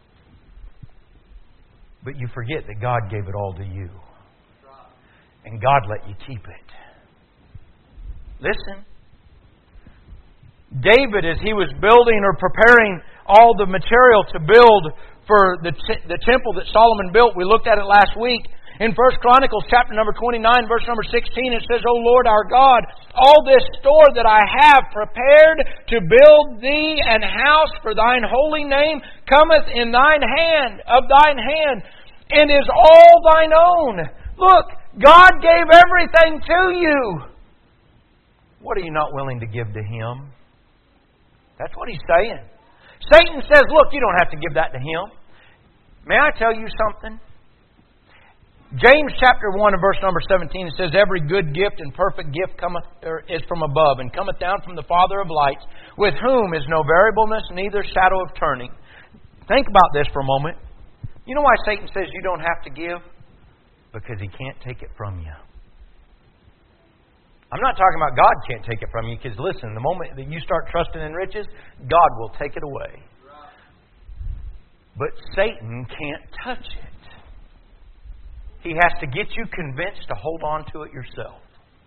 But you forget that God gave it all to you. And God let you keep it. Listen. David, as he was building or preparing all the material to build for the temple that Solomon built, we looked at it last week. In 1 Chronicles chapter number 29, verse number 16, it says, O Lord our God, all this store that I have prepared to build thee an house for thine holy name cometh in thine hand, and is all thine own. Look, God gave everything to you. What are you not willing to give to Him? That's what He's saying. Satan says, look, you don't have to give that to Him. May I tell you something? James chapter 1 and verse number 17, it says, every good gift and perfect gift is from above, and cometh down from the Father of lights, with whom is no variableness, neither shadow of turning. Think about this for a moment. You know why Satan says you don't have to give? Because he can't take it from you. I'm not talking about God can't take it from you, because listen, the moment that you start trusting in riches, God will take it away. But Satan can't touch it. He has to get you convinced to hold on to it yourself.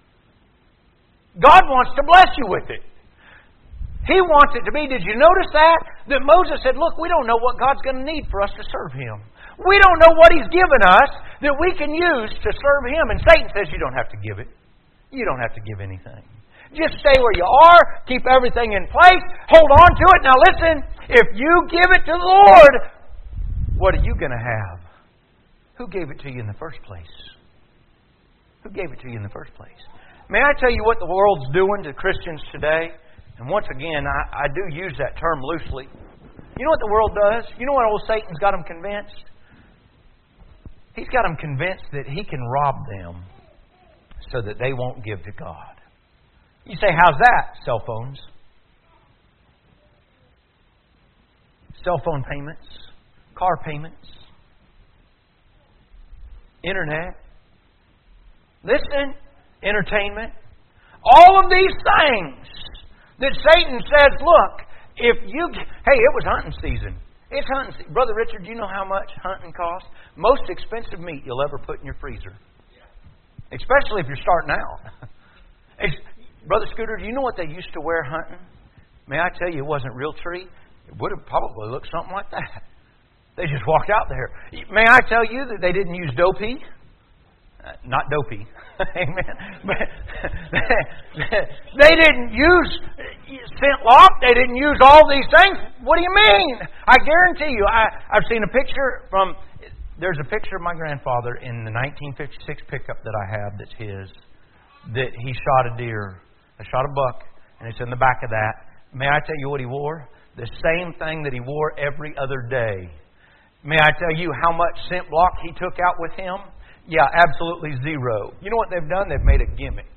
God wants to bless you with it. He wants it to be. Did you notice that? That Moses said, look, we don't know what God's going to need for us to serve Him. We don't know what He's given us that we can use to serve Him. And Satan says you don't have to give it. You don't have to give anything. Just stay where you are. Keep everything in place. Hold on to it. Now listen, if you give it to the Lord, what are you going to have? Who gave it to you in the first place? Who gave it to you in the first place? May I tell you what the world's doing to Christians today? And once again, I do use that term loosely. You know what the world does? You know what old Satan's got them convinced? He's got them convinced that he can rob them so that they won't give to God. You say, how's that? Cell phones. Cell phone payments. Car payments. Internet. Listen. Entertainment. All of these things that Satan says, look, if you... Hey, it was hunting season. It's hunting season. Brother Richard, do you know how much hunting costs? Most expensive meat you'll ever put in your freezer. Especially if you're starting out. Brother Scooter, do you know what they used to wear hunting? May I tell you, it wasn't real tree. It would have probably looked something like that. They just walked out there. May I tell you that they didn't use dopey? Not dopey. Amen. They didn't use scent lock. They didn't use all these things. What do you mean? I guarantee you, I've seen a picture from... There's a picture of my grandfather in the 1956 pickup that I have that's his, that he shot a deer. I shot a buck, and it's in the back of that. May I tell you what he wore? The same thing that he wore every other day. May I tell you how much scent block he took out with him? Yeah, absolutely zero. You know what they've done? They've made a gimmick.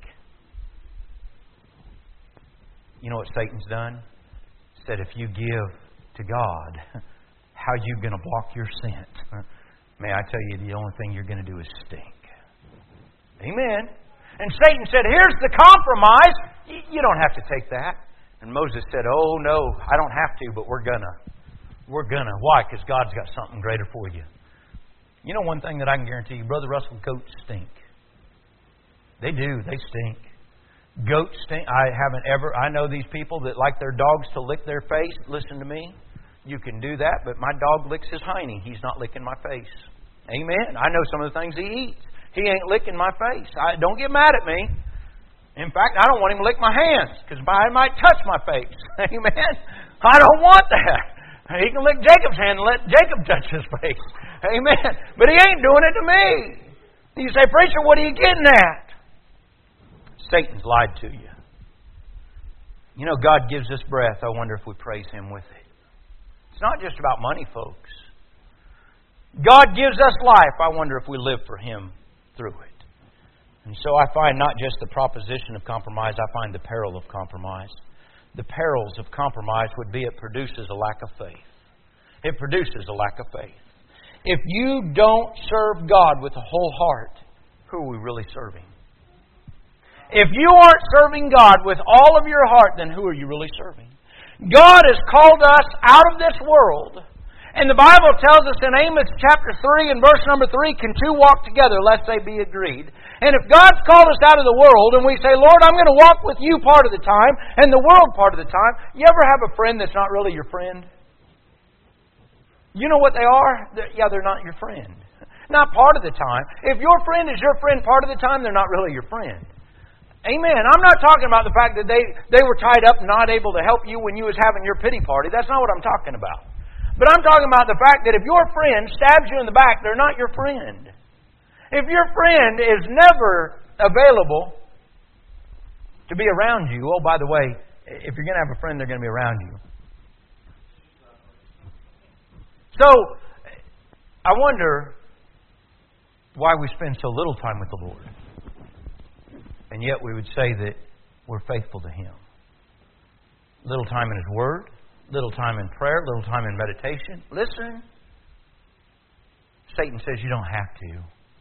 You know what Satan's done? Said if you give to God, how are you going to block your scent? May I tell you, the only thing you're going to do is stink. Amen. And Satan said, here's the compromise. You don't have to take that. And Moses said, oh, no, I don't have to, but we're going to. We're going to. Why? Because God's got something greater for you. You know one thing that I can guarantee you, Brother Russell, goats stink. They do. They stink. Goats stink. I know these people that like their dogs to lick their face. Listen to me. You can do that, but my dog licks his hiney. He's not licking my face. Amen. I know some of the things he eats. He ain't licking my face. Don't get mad at me. In fact, I don't want him to lick my hands because I might touch my face. Amen. I don't want that. He can lick Jacob's hand and let Jacob touch his face. Amen. But he ain't doing it to me. You say, preacher, what are you getting at? Satan's lied to you. You know, God gives us breath. I wonder if we praise Him with it. It's not just about money, folks. God gives us life. I wonder if we live for Him through it. And so I find not just the proposition of compromise, I find the peril of compromise. The perils of compromise would be it produces a lack of faith. It produces a lack of faith. If you don't serve God with a whole heart, who are we really serving? If you aren't serving God with all of your heart, then who are you really serving? God has called us out of this world. And the Bible tells us in Amos chapter 3 and verse number 3, can two walk together lest they be agreed? And if God's called us out of the world and we say, Lord, I'm going to walk with you part of the time and the world part of the time, you ever have a friend that's not really your friend? You know what they are? They're not your friend. Not part of the time. If your friend is your friend part of the time, they're not really your friend. Amen. I'm not talking about the fact that they were tied up and not able to help you when you was having your pity party. That's not what I'm talking about. But I'm talking about the fact that if your friend stabs you in the back, they're not your friend. If your friend is never available to be around you, oh, by the way, if you're going to have a friend, they're going to be around you. So, I wonder why we spend so little time with the Lord. And yet we would say that we're faithful to Him. Little time in His Word, little time in prayer, little time in meditation. Listen. Satan says you don't have to.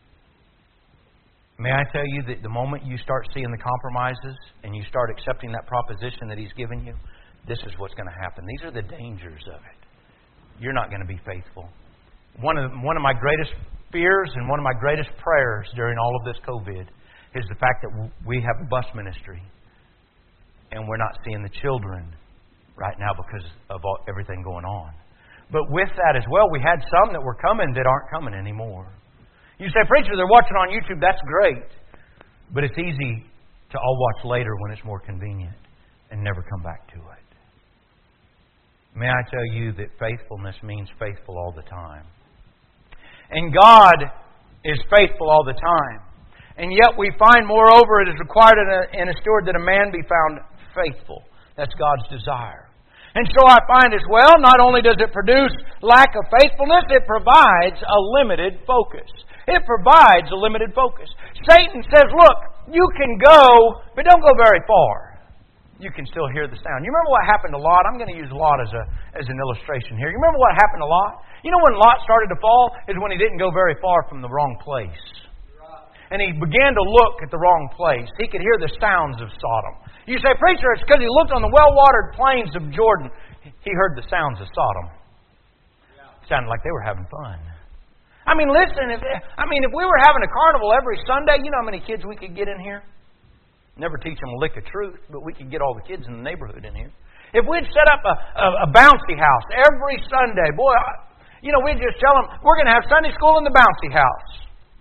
May I tell you that the moment you start seeing the compromises and you start accepting that proposition that He's given you, this is what's going to happen. These are the dangers of it. You're not going to be faithful. One of my greatest fears and one of my greatest prayers during all of this COVID is the fact that we have a bus ministry and we're not seeing the children right now because of everything going on. But with that as well, we had some that were coming that aren't coming anymore. You say, preacher, they're watching on YouTube. That's great. But it's easy to all watch later when it's more convenient and never come back to it. May I tell you that faithfulness means faithful all the time. And God is faithful all the time. And yet we find, moreover, it is required in a steward that a man be found faithful. That's God's desire. And so I find as well, not only does it produce lack of faithfulness, it provides a limited focus. It provides a limited focus. Satan says, look, you can go, but don't go very far. You can still hear the sound. You remember what happened to Lot? I'm going to use Lot as an illustration here. You remember what happened to Lot? You know when Lot started to fall? Is when he didn't go very far from the wrong place. And he began to look at the wrong place. He could hear the sounds of Sodom. You say, preacher, it's because he looked on the well-watered plains of Jordan. He heard the sounds of Sodom. It sounded like they were having fun. I mean, listen, if we were having a carnival every Sunday, you know how many kids we could get in here? Never teach them a lick of truth, but we could get all the kids in the neighborhood in here. If we'd set up a bouncy house every Sunday, boy, we'd just tell them, we're going to have Sunday school in the bouncy house.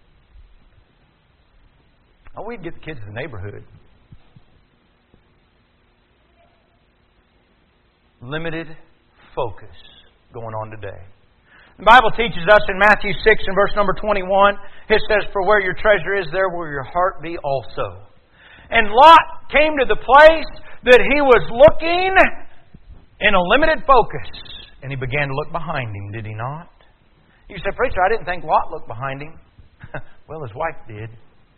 Oh, we'd get the kids in the neighborhood. Limited focus going on today. The Bible teaches us in Matthew 6 and verse number 21, it says, for where your treasure is, there will your heart be also. And Lot came to the place that he was looking in a limited focus. And he began to look behind him, did he not? You say, preacher, I didn't think Lot looked behind him. Well, his wife did.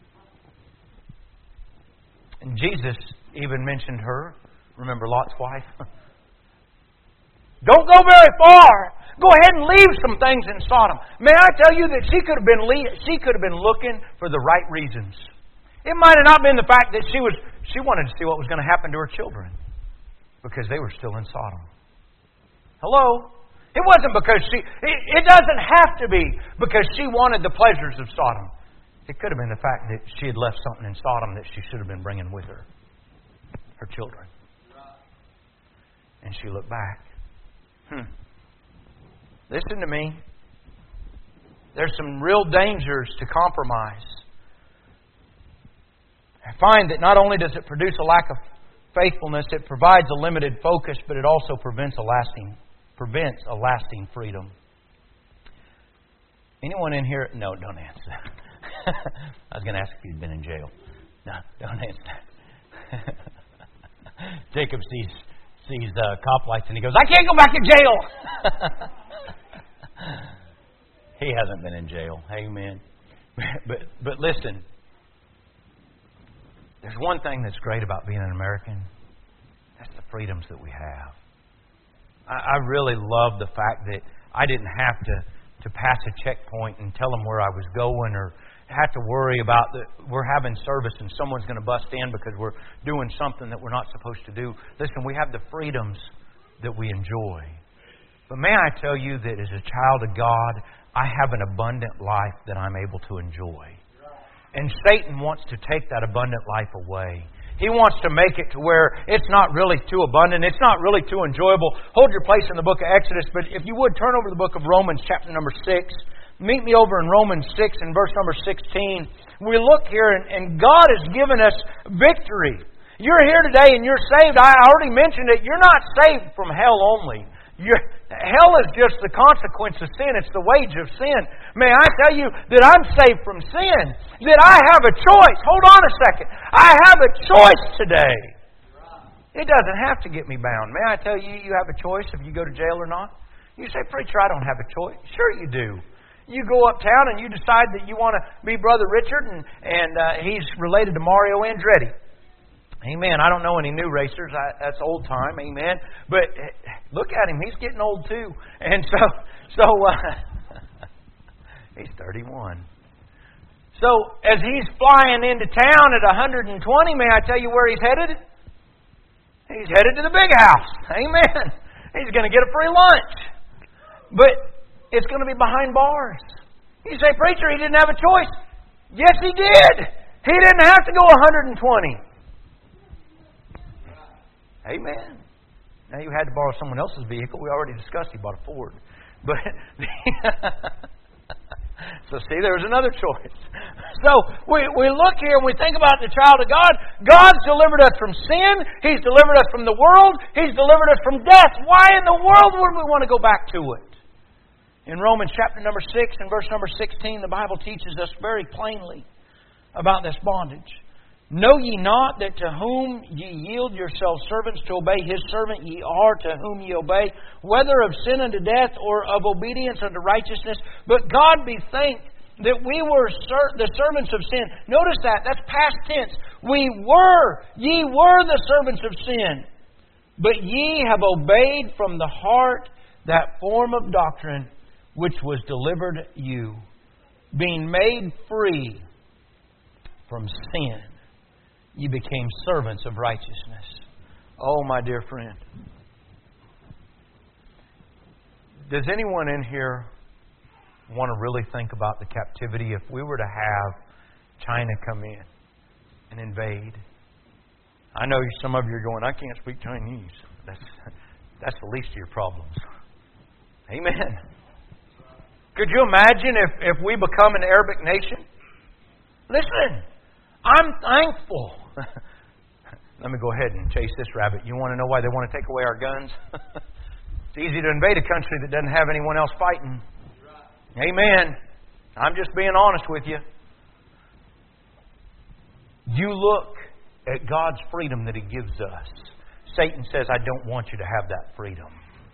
And Jesus even mentioned her. Remember Lot's wife? Don't go very far. Go ahead and leave some things in Sodom. May I tell you that she could have been looking for the right reasons. It might have not been the fact that she wanted to see what was going to happen to her children because they were still in Sodom. Hello? It wasn't because it doesn't have to be because she wanted the pleasures of Sodom. It could have been the fact that she had left something in Sodom that she should have been bringing with her. Her children. And she looked back. Listen to me. There's some real dangers to compromise. I find that not only does it produce a lack of faithfulness, it provides a limited focus, but it also prevents a lasting freedom. Anyone in here? No, don't answer that. I was going to ask if you'd been in jail. No, don't answer that. Jacob sees cop lights and he goes, I can't go back to jail. He hasn't been in jail. Amen. But listen, there's one thing that's great about being an American. That's the freedoms that we have. I really love the fact that I didn't have to pass a checkpoint and tell them where I was going, or have to worry about that we're having service and someone's going to bust in because we're doing something that we're not supposed to do. Listen, we have the freedoms that we enjoy. But may I tell you that as a child of God, I have an abundant life that I'm able to enjoy. And Satan wants to take that abundant life away. He wants to make it to where it's not really too abundant. It's not really too enjoyable. Hold your place in the book of Exodus. But if you would, turn over to the book of Romans, chapter number 6. Meet me over in Romans 6 and verse number 16. We look here and God has given us victory. You're here today and you're saved. I already mentioned it. You're not saved from hell only. Hell is just the consequence of sin. It's the wage of sin. May I tell you that I'm saved from sin? That I have a choice. Hold on a second. I have a choice today. It doesn't have to get me bound. May I tell you, you have a choice if you go to jail or not? You say, preacher, I don't have a choice. Sure you do. You go uptown and you decide that you want to be Brother Richard and he's related to Mario Andretti. Amen. I don't know any new racers. That's old time. Amen. But look at him. He's getting old too. And so he's 31. So as he's flying into town at 120, may I tell you where he's headed? He's headed to the big house. Amen. He's going to get a free lunch. But it's going to be behind bars. You say, preacher, he didn't have a choice. Yes, he did. He didn't have to go 120. Amen. Now, you had to borrow someone else's vehicle. We already discussed he bought a Ford. But so see, there was another choice. So we look here and we think about the child of God. God's delivered us from sin. He's delivered us from the world. He's delivered us from death. Why in the world would we want to go back to it? In Romans chapter number 6 and verse number 16, the Bible teaches us very plainly about this bondage. Know ye not that to whom ye yield yourselves servants to obey his servant ye are to whom ye obey, whether of sin unto death or of obedience unto righteousness? But God be thanked that we were the servants of sin. Notice that. That's past tense. Ye were the servants of sin. But ye have obeyed from the heart that form of doctrine which was delivered you, being made free from sin. You became servants of righteousness. Oh, my dear friend. Does anyone in here want to really think about the captivity if we were to have China come in and invade? I know some of you are going, I can't speak Chinese. That's the least of your problems. Amen. Could you imagine if we become an Arabic nation? Listen, I'm thankful. Let me go ahead and chase this rabbit. You want to know why they want to take away our guns? It's easy to invade a country that doesn't have anyone else fighting. Amen. I'm just being honest with you. You look at God's freedom that He gives us. Satan says, I don't want you to have that freedom.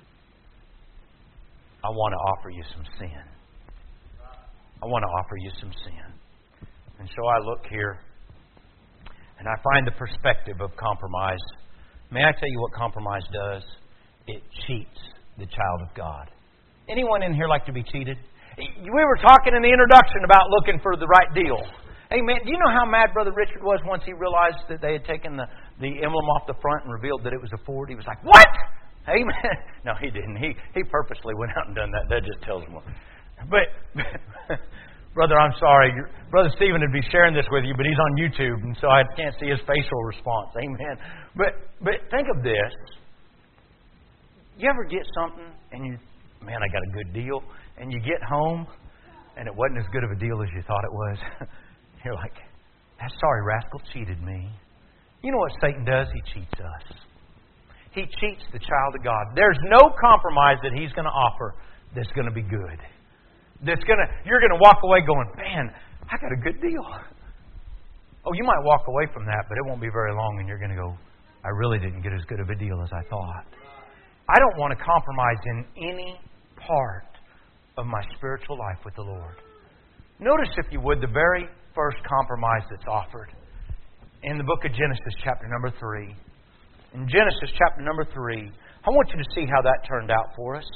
I want to offer you some sin. I want to offer you some sin. And so I look here and I find the perspective of compromise. May I tell you what compromise does? It cheats the child of God. Anyone in here like to be cheated? We were talking in the introduction about looking for the right deal. Hey man, do you know how mad Brother Richard was once he realized that they had taken the emblem off the front and revealed that it was a Ford? He was like, what? Amen. No, he didn't. He purposely went out and done that. That just tells him what. But Brother, I'm sorry. Brother Stephen would be sharing this with you, but he's on YouTube, and so I can't see his facial response. Amen. But think of this. You ever get something and man, I got a good deal, and you get home and it wasn't as good of a deal as you thought it was? You're like, that sorry rascal cheated me. You know what Satan does? He cheats us. He cheats the child of God. There's no compromise that he's going to offer that's going to be good. You're going to walk away going, man, I got a good deal. Oh, you might walk away from that, but it won't be very long and you're going to go, I really didn't get as good of a deal as I thought. I don't want to compromise in any part of my spiritual life with the Lord. Notice, if you would, the very first compromise that's offered in the book of Genesis, chapter number 3. In Genesis, chapter number 3, I want you to see how that turned out for us.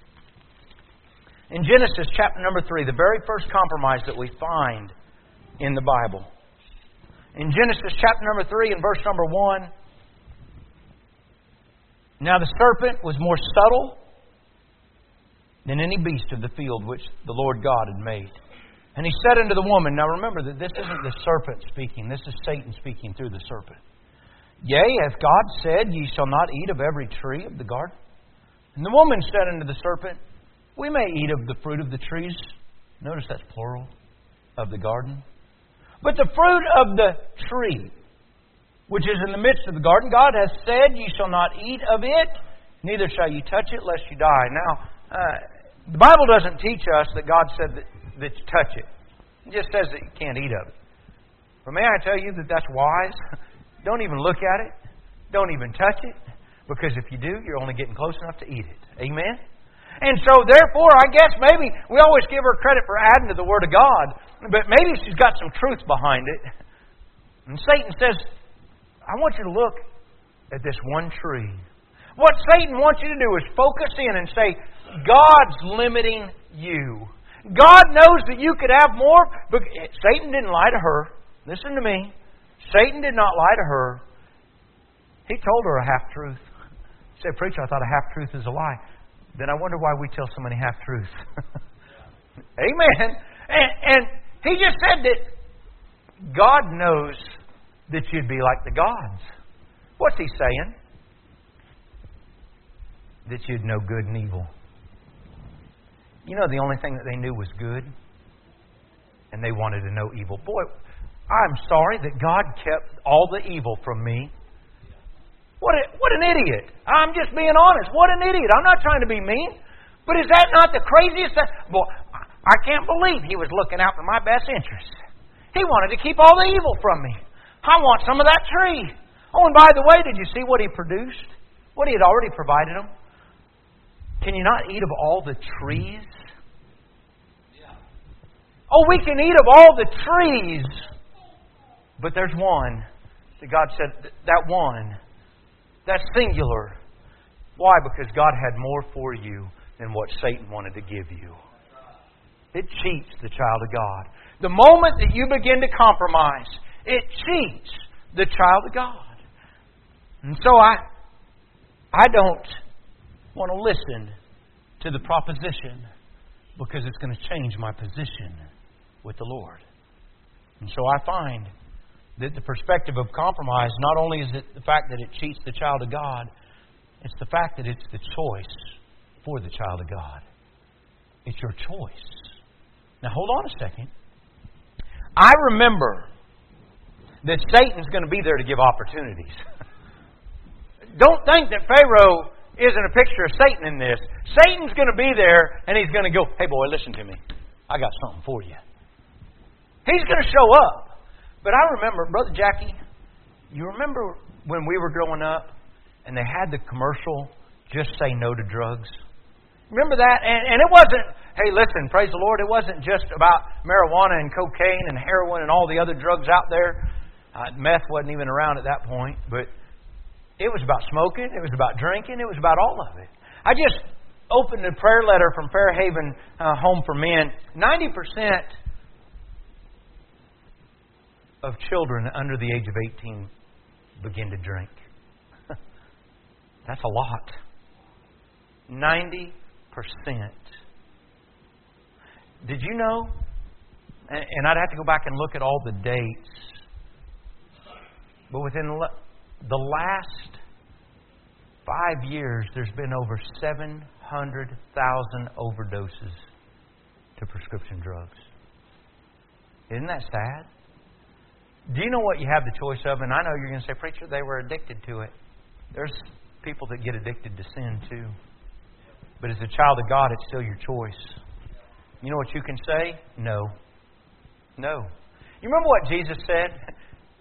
In Genesis, chapter number 3, the very first compromise that we find in the Bible. In Genesis, chapter number 3, and verse number 1, now the serpent was more subtle than any beast of the field which the Lord God had made. And he said unto the woman, now remember that this isn't the serpent speaking, this is Satan speaking through the serpent. Yea, hath God said, ye shall not eat of every tree of the garden? And the woman said unto the serpent, we may eat of the fruit of the trees. Notice that's plural, of the garden. But the fruit of the tree, which is in the midst of the garden, God hath said, ye shall not eat of it, neither shall ye touch it, lest you die. Now, the Bible doesn't teach us that God said that you touch it. It just says that you can't eat of it. But may I tell you that that's wise? Don't even look at it. Don't even touch it. Because if you do, you're only getting close enough to eat it. Amen? And so, therefore, I guess maybe we always give her credit for adding to the Word of God, but maybe she's got some truth behind it. And Satan says, I want you to look at this one tree. What Satan wants you to do is focus in and say, God's limiting you. God knows that you could have more, but Satan didn't lie to her. Listen to me. Satan did not lie to her. He told her a half-truth. He said, preacher, I thought a half-truth is a lie. Then I wonder why we tell so many half-truths. Amen. And he just said that God knows that you'd be like the gods. What's he saying? That you'd know good and evil. You know, the only thing that they knew was good, and they wanted to know evil. Boy, I'm sorry that God kept all the evil from me. What an idiot. I'm just being honest. What an idiot. I'm not trying to be mean. But is that not the craziest thing? Boy, I can't believe he was looking out for my best interests. He wanted to keep all the evil from me. I want some of that tree. Oh, and by the way, did you see what he produced? What he had already provided them? Can you not eat of all the trees? Oh, we can eat of all the trees. But there's one that God said, that one, that's singular. Why? Because God had more for you than what Satan wanted to give you. It cheats the child of God. The moment that you begin to compromise, it cheats the child of God. And so I don't want to listen to the proposition because it's going to change my position with the Lord. And so I find that the perspective of compromise, not only is it the fact that it cheats the child of God, it's the fact that it's the choice for the child of God. It's your choice. Now hold on a second. I remember that Satan's going to be there to give opportunities. Don't think that Pharaoh isn't a picture of Satan in this. Satan's going to be there and he's going to go, hey boy, listen to me. I got something for you. He's going to show up. But I remember, Brother Jackie, you remember when we were growing up and they had the commercial, Just Say No to Drugs? Remember that? And it wasn't, hey, listen, praise the Lord, it wasn't just about marijuana and cocaine and heroin and all the other drugs out there. Meth wasn't even around at that point. But it was about smoking, it was about drinking, it was about all of it. I just opened a prayer letter from Fairhaven Home for Men. 90% of children under the age of 18 begin to drink. That's a lot. 90%. Did you know? And I'd have to go back and look at all the dates. But within the last 5 years, there's been over 700,000 overdoses to prescription drugs. Isn't that sad? Do you know what you have the choice of? And I know you're going to say, preacher, they were addicted to it. There's people that get addicted to sin too. But as a child of God, it's still your choice. You know what you can say? No. No. You remember what Jesus said?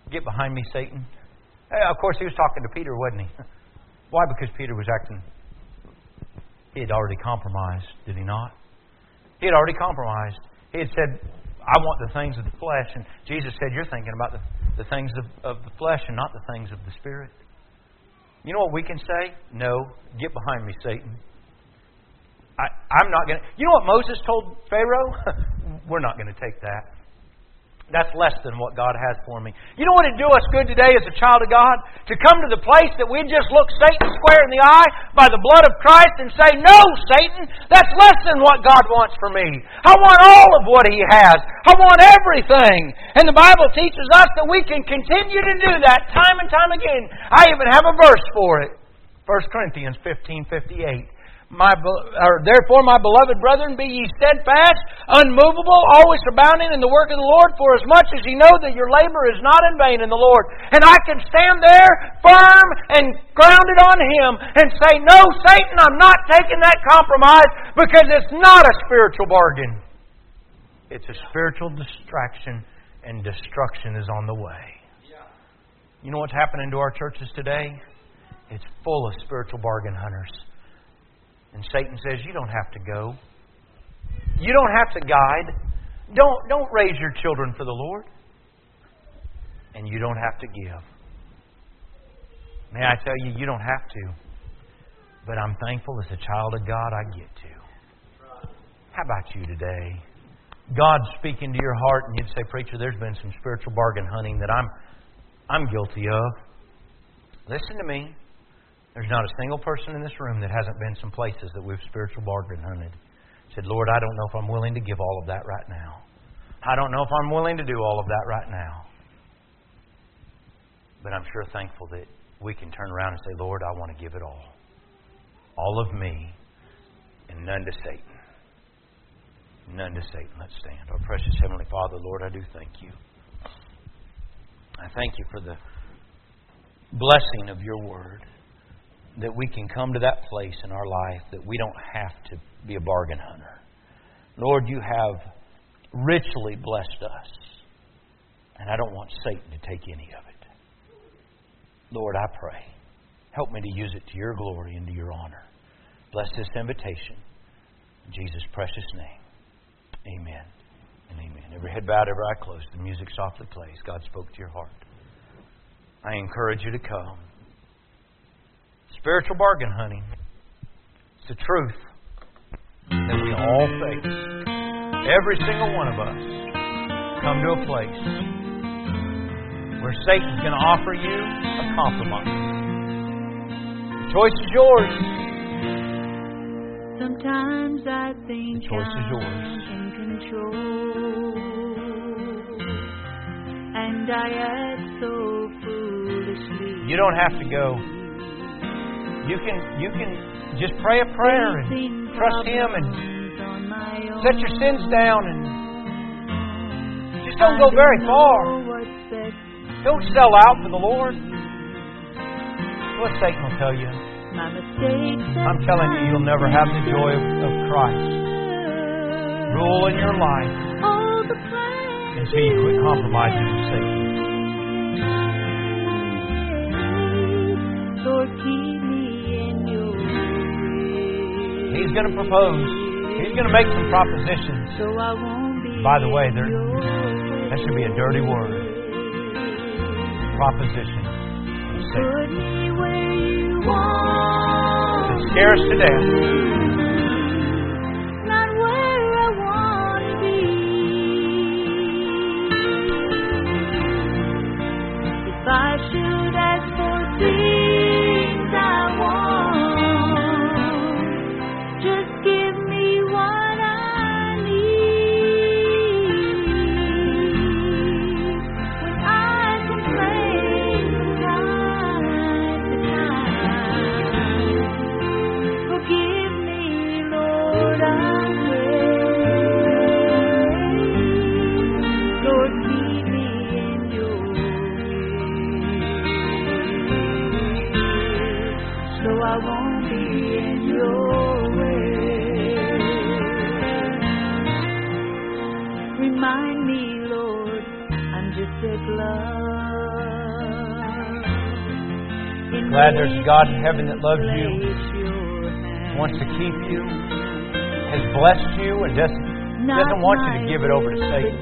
Get behind me, Satan. Of course, he was talking to Peter, wasn't he? Why? Because Peter was acting... He had already compromised, did he not? He had already compromised. He had said, I want the things of the flesh. And Jesus said, you're thinking about the things of the flesh and not the things of the Spirit. You know what we can say? No. Get behind me, Satan. I'm not going to... You know what Moses told Pharaoh? We're not going to take that. That's less than what God has for me. You know what would do us good today as a child of God? To come to the place that we just look Satan square in the eye by the blood of Christ and say, no, Satan, that's less than what God wants for me. I want all of what He has. I want everything. And the Bible teaches us that we can continue to do that time and time again. I even have a verse for it. 1 Corinthians 15:58. Therefore, my beloved brethren, be ye steadfast, unmovable, always abounding in the work of the Lord, for as much as ye know that your labor is not in vain in the Lord. And I can stand there firm and grounded on Him and say, no, Satan, I'm not taking that compromise because it's not a spiritual bargain. It's a spiritual distraction, and destruction is on the way. You know what's happening to our churches today? It's full of spiritual bargain hunters. And Satan says, you don't have to go. You don't have to guide. Don't raise your children for the Lord. And you don't have to give. May I tell you, you don't have to. But I'm thankful as a child of God I get to. How about you today? God's speaking to your heart and you'd say, preacher, there's been some spiritual bargain hunting that I'm guilty of. Listen to me. There's not a single person in this room that hasn't been some places that we've spiritual bargain hunted. Said, Lord, I don't know if I'm willing to give all of that right now. I don't know if I'm willing to do all of that right now. But I'm sure thankful that we can turn around and say, Lord, I want to give it all. All of me and none to Satan. None to Satan. Let's stand. Our precious Heavenly Father, Lord, I do thank You. I thank You for the blessing of Your Word. That we can come to that place in our life that we don't have to be a bargain hunter. Lord, You have richly blessed us. And I don't want Satan to take any of it. Lord, I pray, help me to use it to Your glory and to Your honor. Bless this invitation. In Jesus' precious name. Amen and amen. Every head bowed, every eye closed. The music softly plays. God spoke to your heart. I encourage you to come. Spiritual bargain hunting. It's the truth that we all face. Every single one of us come to a place where Satan's going to offer you a compromise. The choice is yours. Sometimes I think the choice is yours. I'm in control, and I act so foolishly. You don't have to go. You can just pray a prayer and trust Him and set your sins down and just don't go very far. Don't sell out for the Lord. What Satan will tell you. I'm telling you, you'll never have the joy of Christ rule in your life until you quit compromising with Satan. Lord, keep me in Your way. He's going to propose. He's going to make some propositions. So I won't be. By the way, that should be a dirty word. Proposition. Put me where You want. It scares to death. Not where I want to be. If I should ask for things I want, just give me what I need. When I complain from time to time, forgive me, Lord, I pray. Lord, keep me in Your way. Glad there's a God in heaven that loves you, wants to keep you, has blessed you, and doesn't want you to give it over to Satan.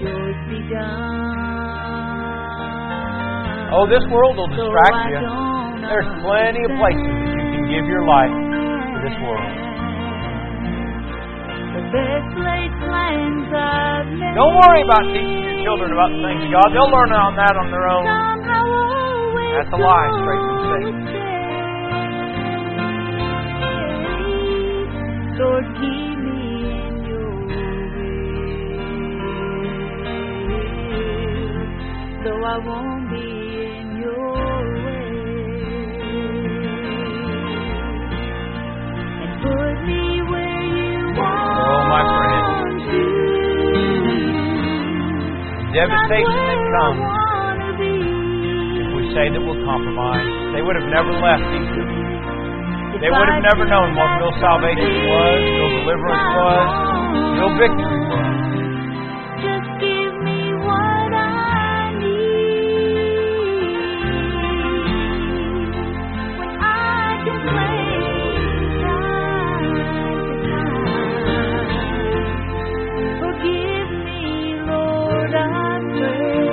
Oh, this world will distract you. There's plenty of places that you can give your life to this world. Don't worry about teaching your children about the things of God. They'll learn on that on their own. That's a lie straight from Satan. Lord, keep me in your will, though I won't be in your way. And put me where you want my friend. to. Devastation that comes if we say that we'll compromise. They would have never left Egypt. They would have never known what real salvation was, real deliverance was, real victory was. Just give me what I need when I can play time to time. Forgive me, Lord, I pray.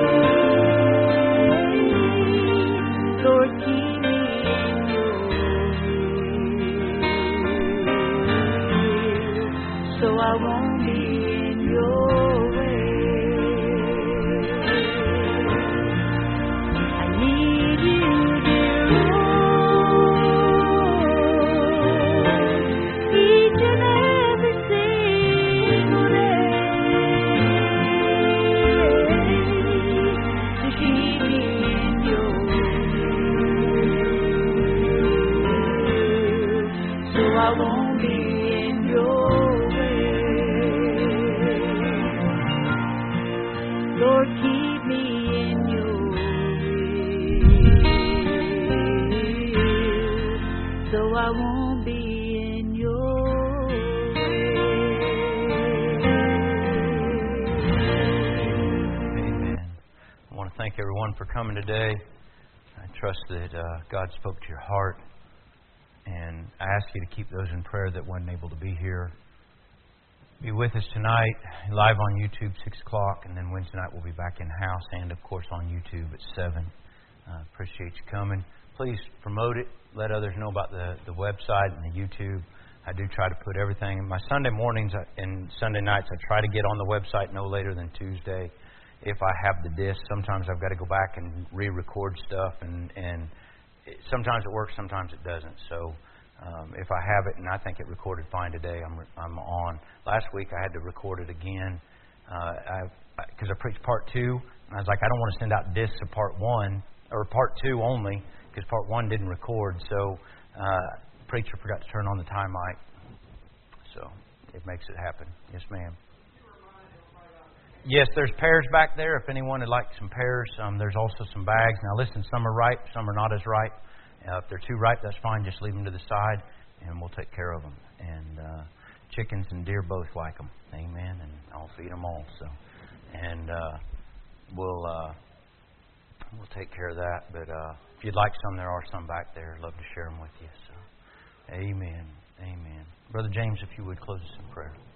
Lord, keep me in your will, so I won't be in your way. I need you, dear Lord, each and every single day to keep me in your will, so I won't be in your way. Lord, keep me in your will, so I won't be in your Amen. I want to thank everyone for coming today. I trust that God spoke to your heart. And I ask you to keep those in prayer that weren't able to be here. Be with us tonight, live on YouTube, 6 o'clock, and then Wednesday night we'll be back in-house and, of course, on YouTube at 7. Appreciate you coming. Please promote it. Let others know about the website and the YouTube. I do try to put everything. In my Sunday mornings and Sunday nights, I try to get on the website no later than Tuesday. If I have the disc, sometimes I've got to go back and re-record stuff, and sometimes it works, sometimes it doesn't. So if I have it, and I think it recorded fine today, I'm on. Last week I had to record it again because I preached part 2, and I was like, I don't want to send out discs of part 1 or part 2 only because part 1 didn't record. So preacher forgot to turn on the time mic, so it makes it happen. Yes, ma'am. Yes, there's pears back there. If anyone would like some pears, there's also some bags. Now, listen, some are ripe, some are not as ripe. If they're too ripe, that's fine. Just leave them to the side, and we'll take care of them. And chickens and deer both like them. Amen. And I'll feed them all. So, and we'll take care of that. But if you'd like some, there are some back there. I'd love to share them with you. So, amen. Amen. Brother James, if you would close us in prayer.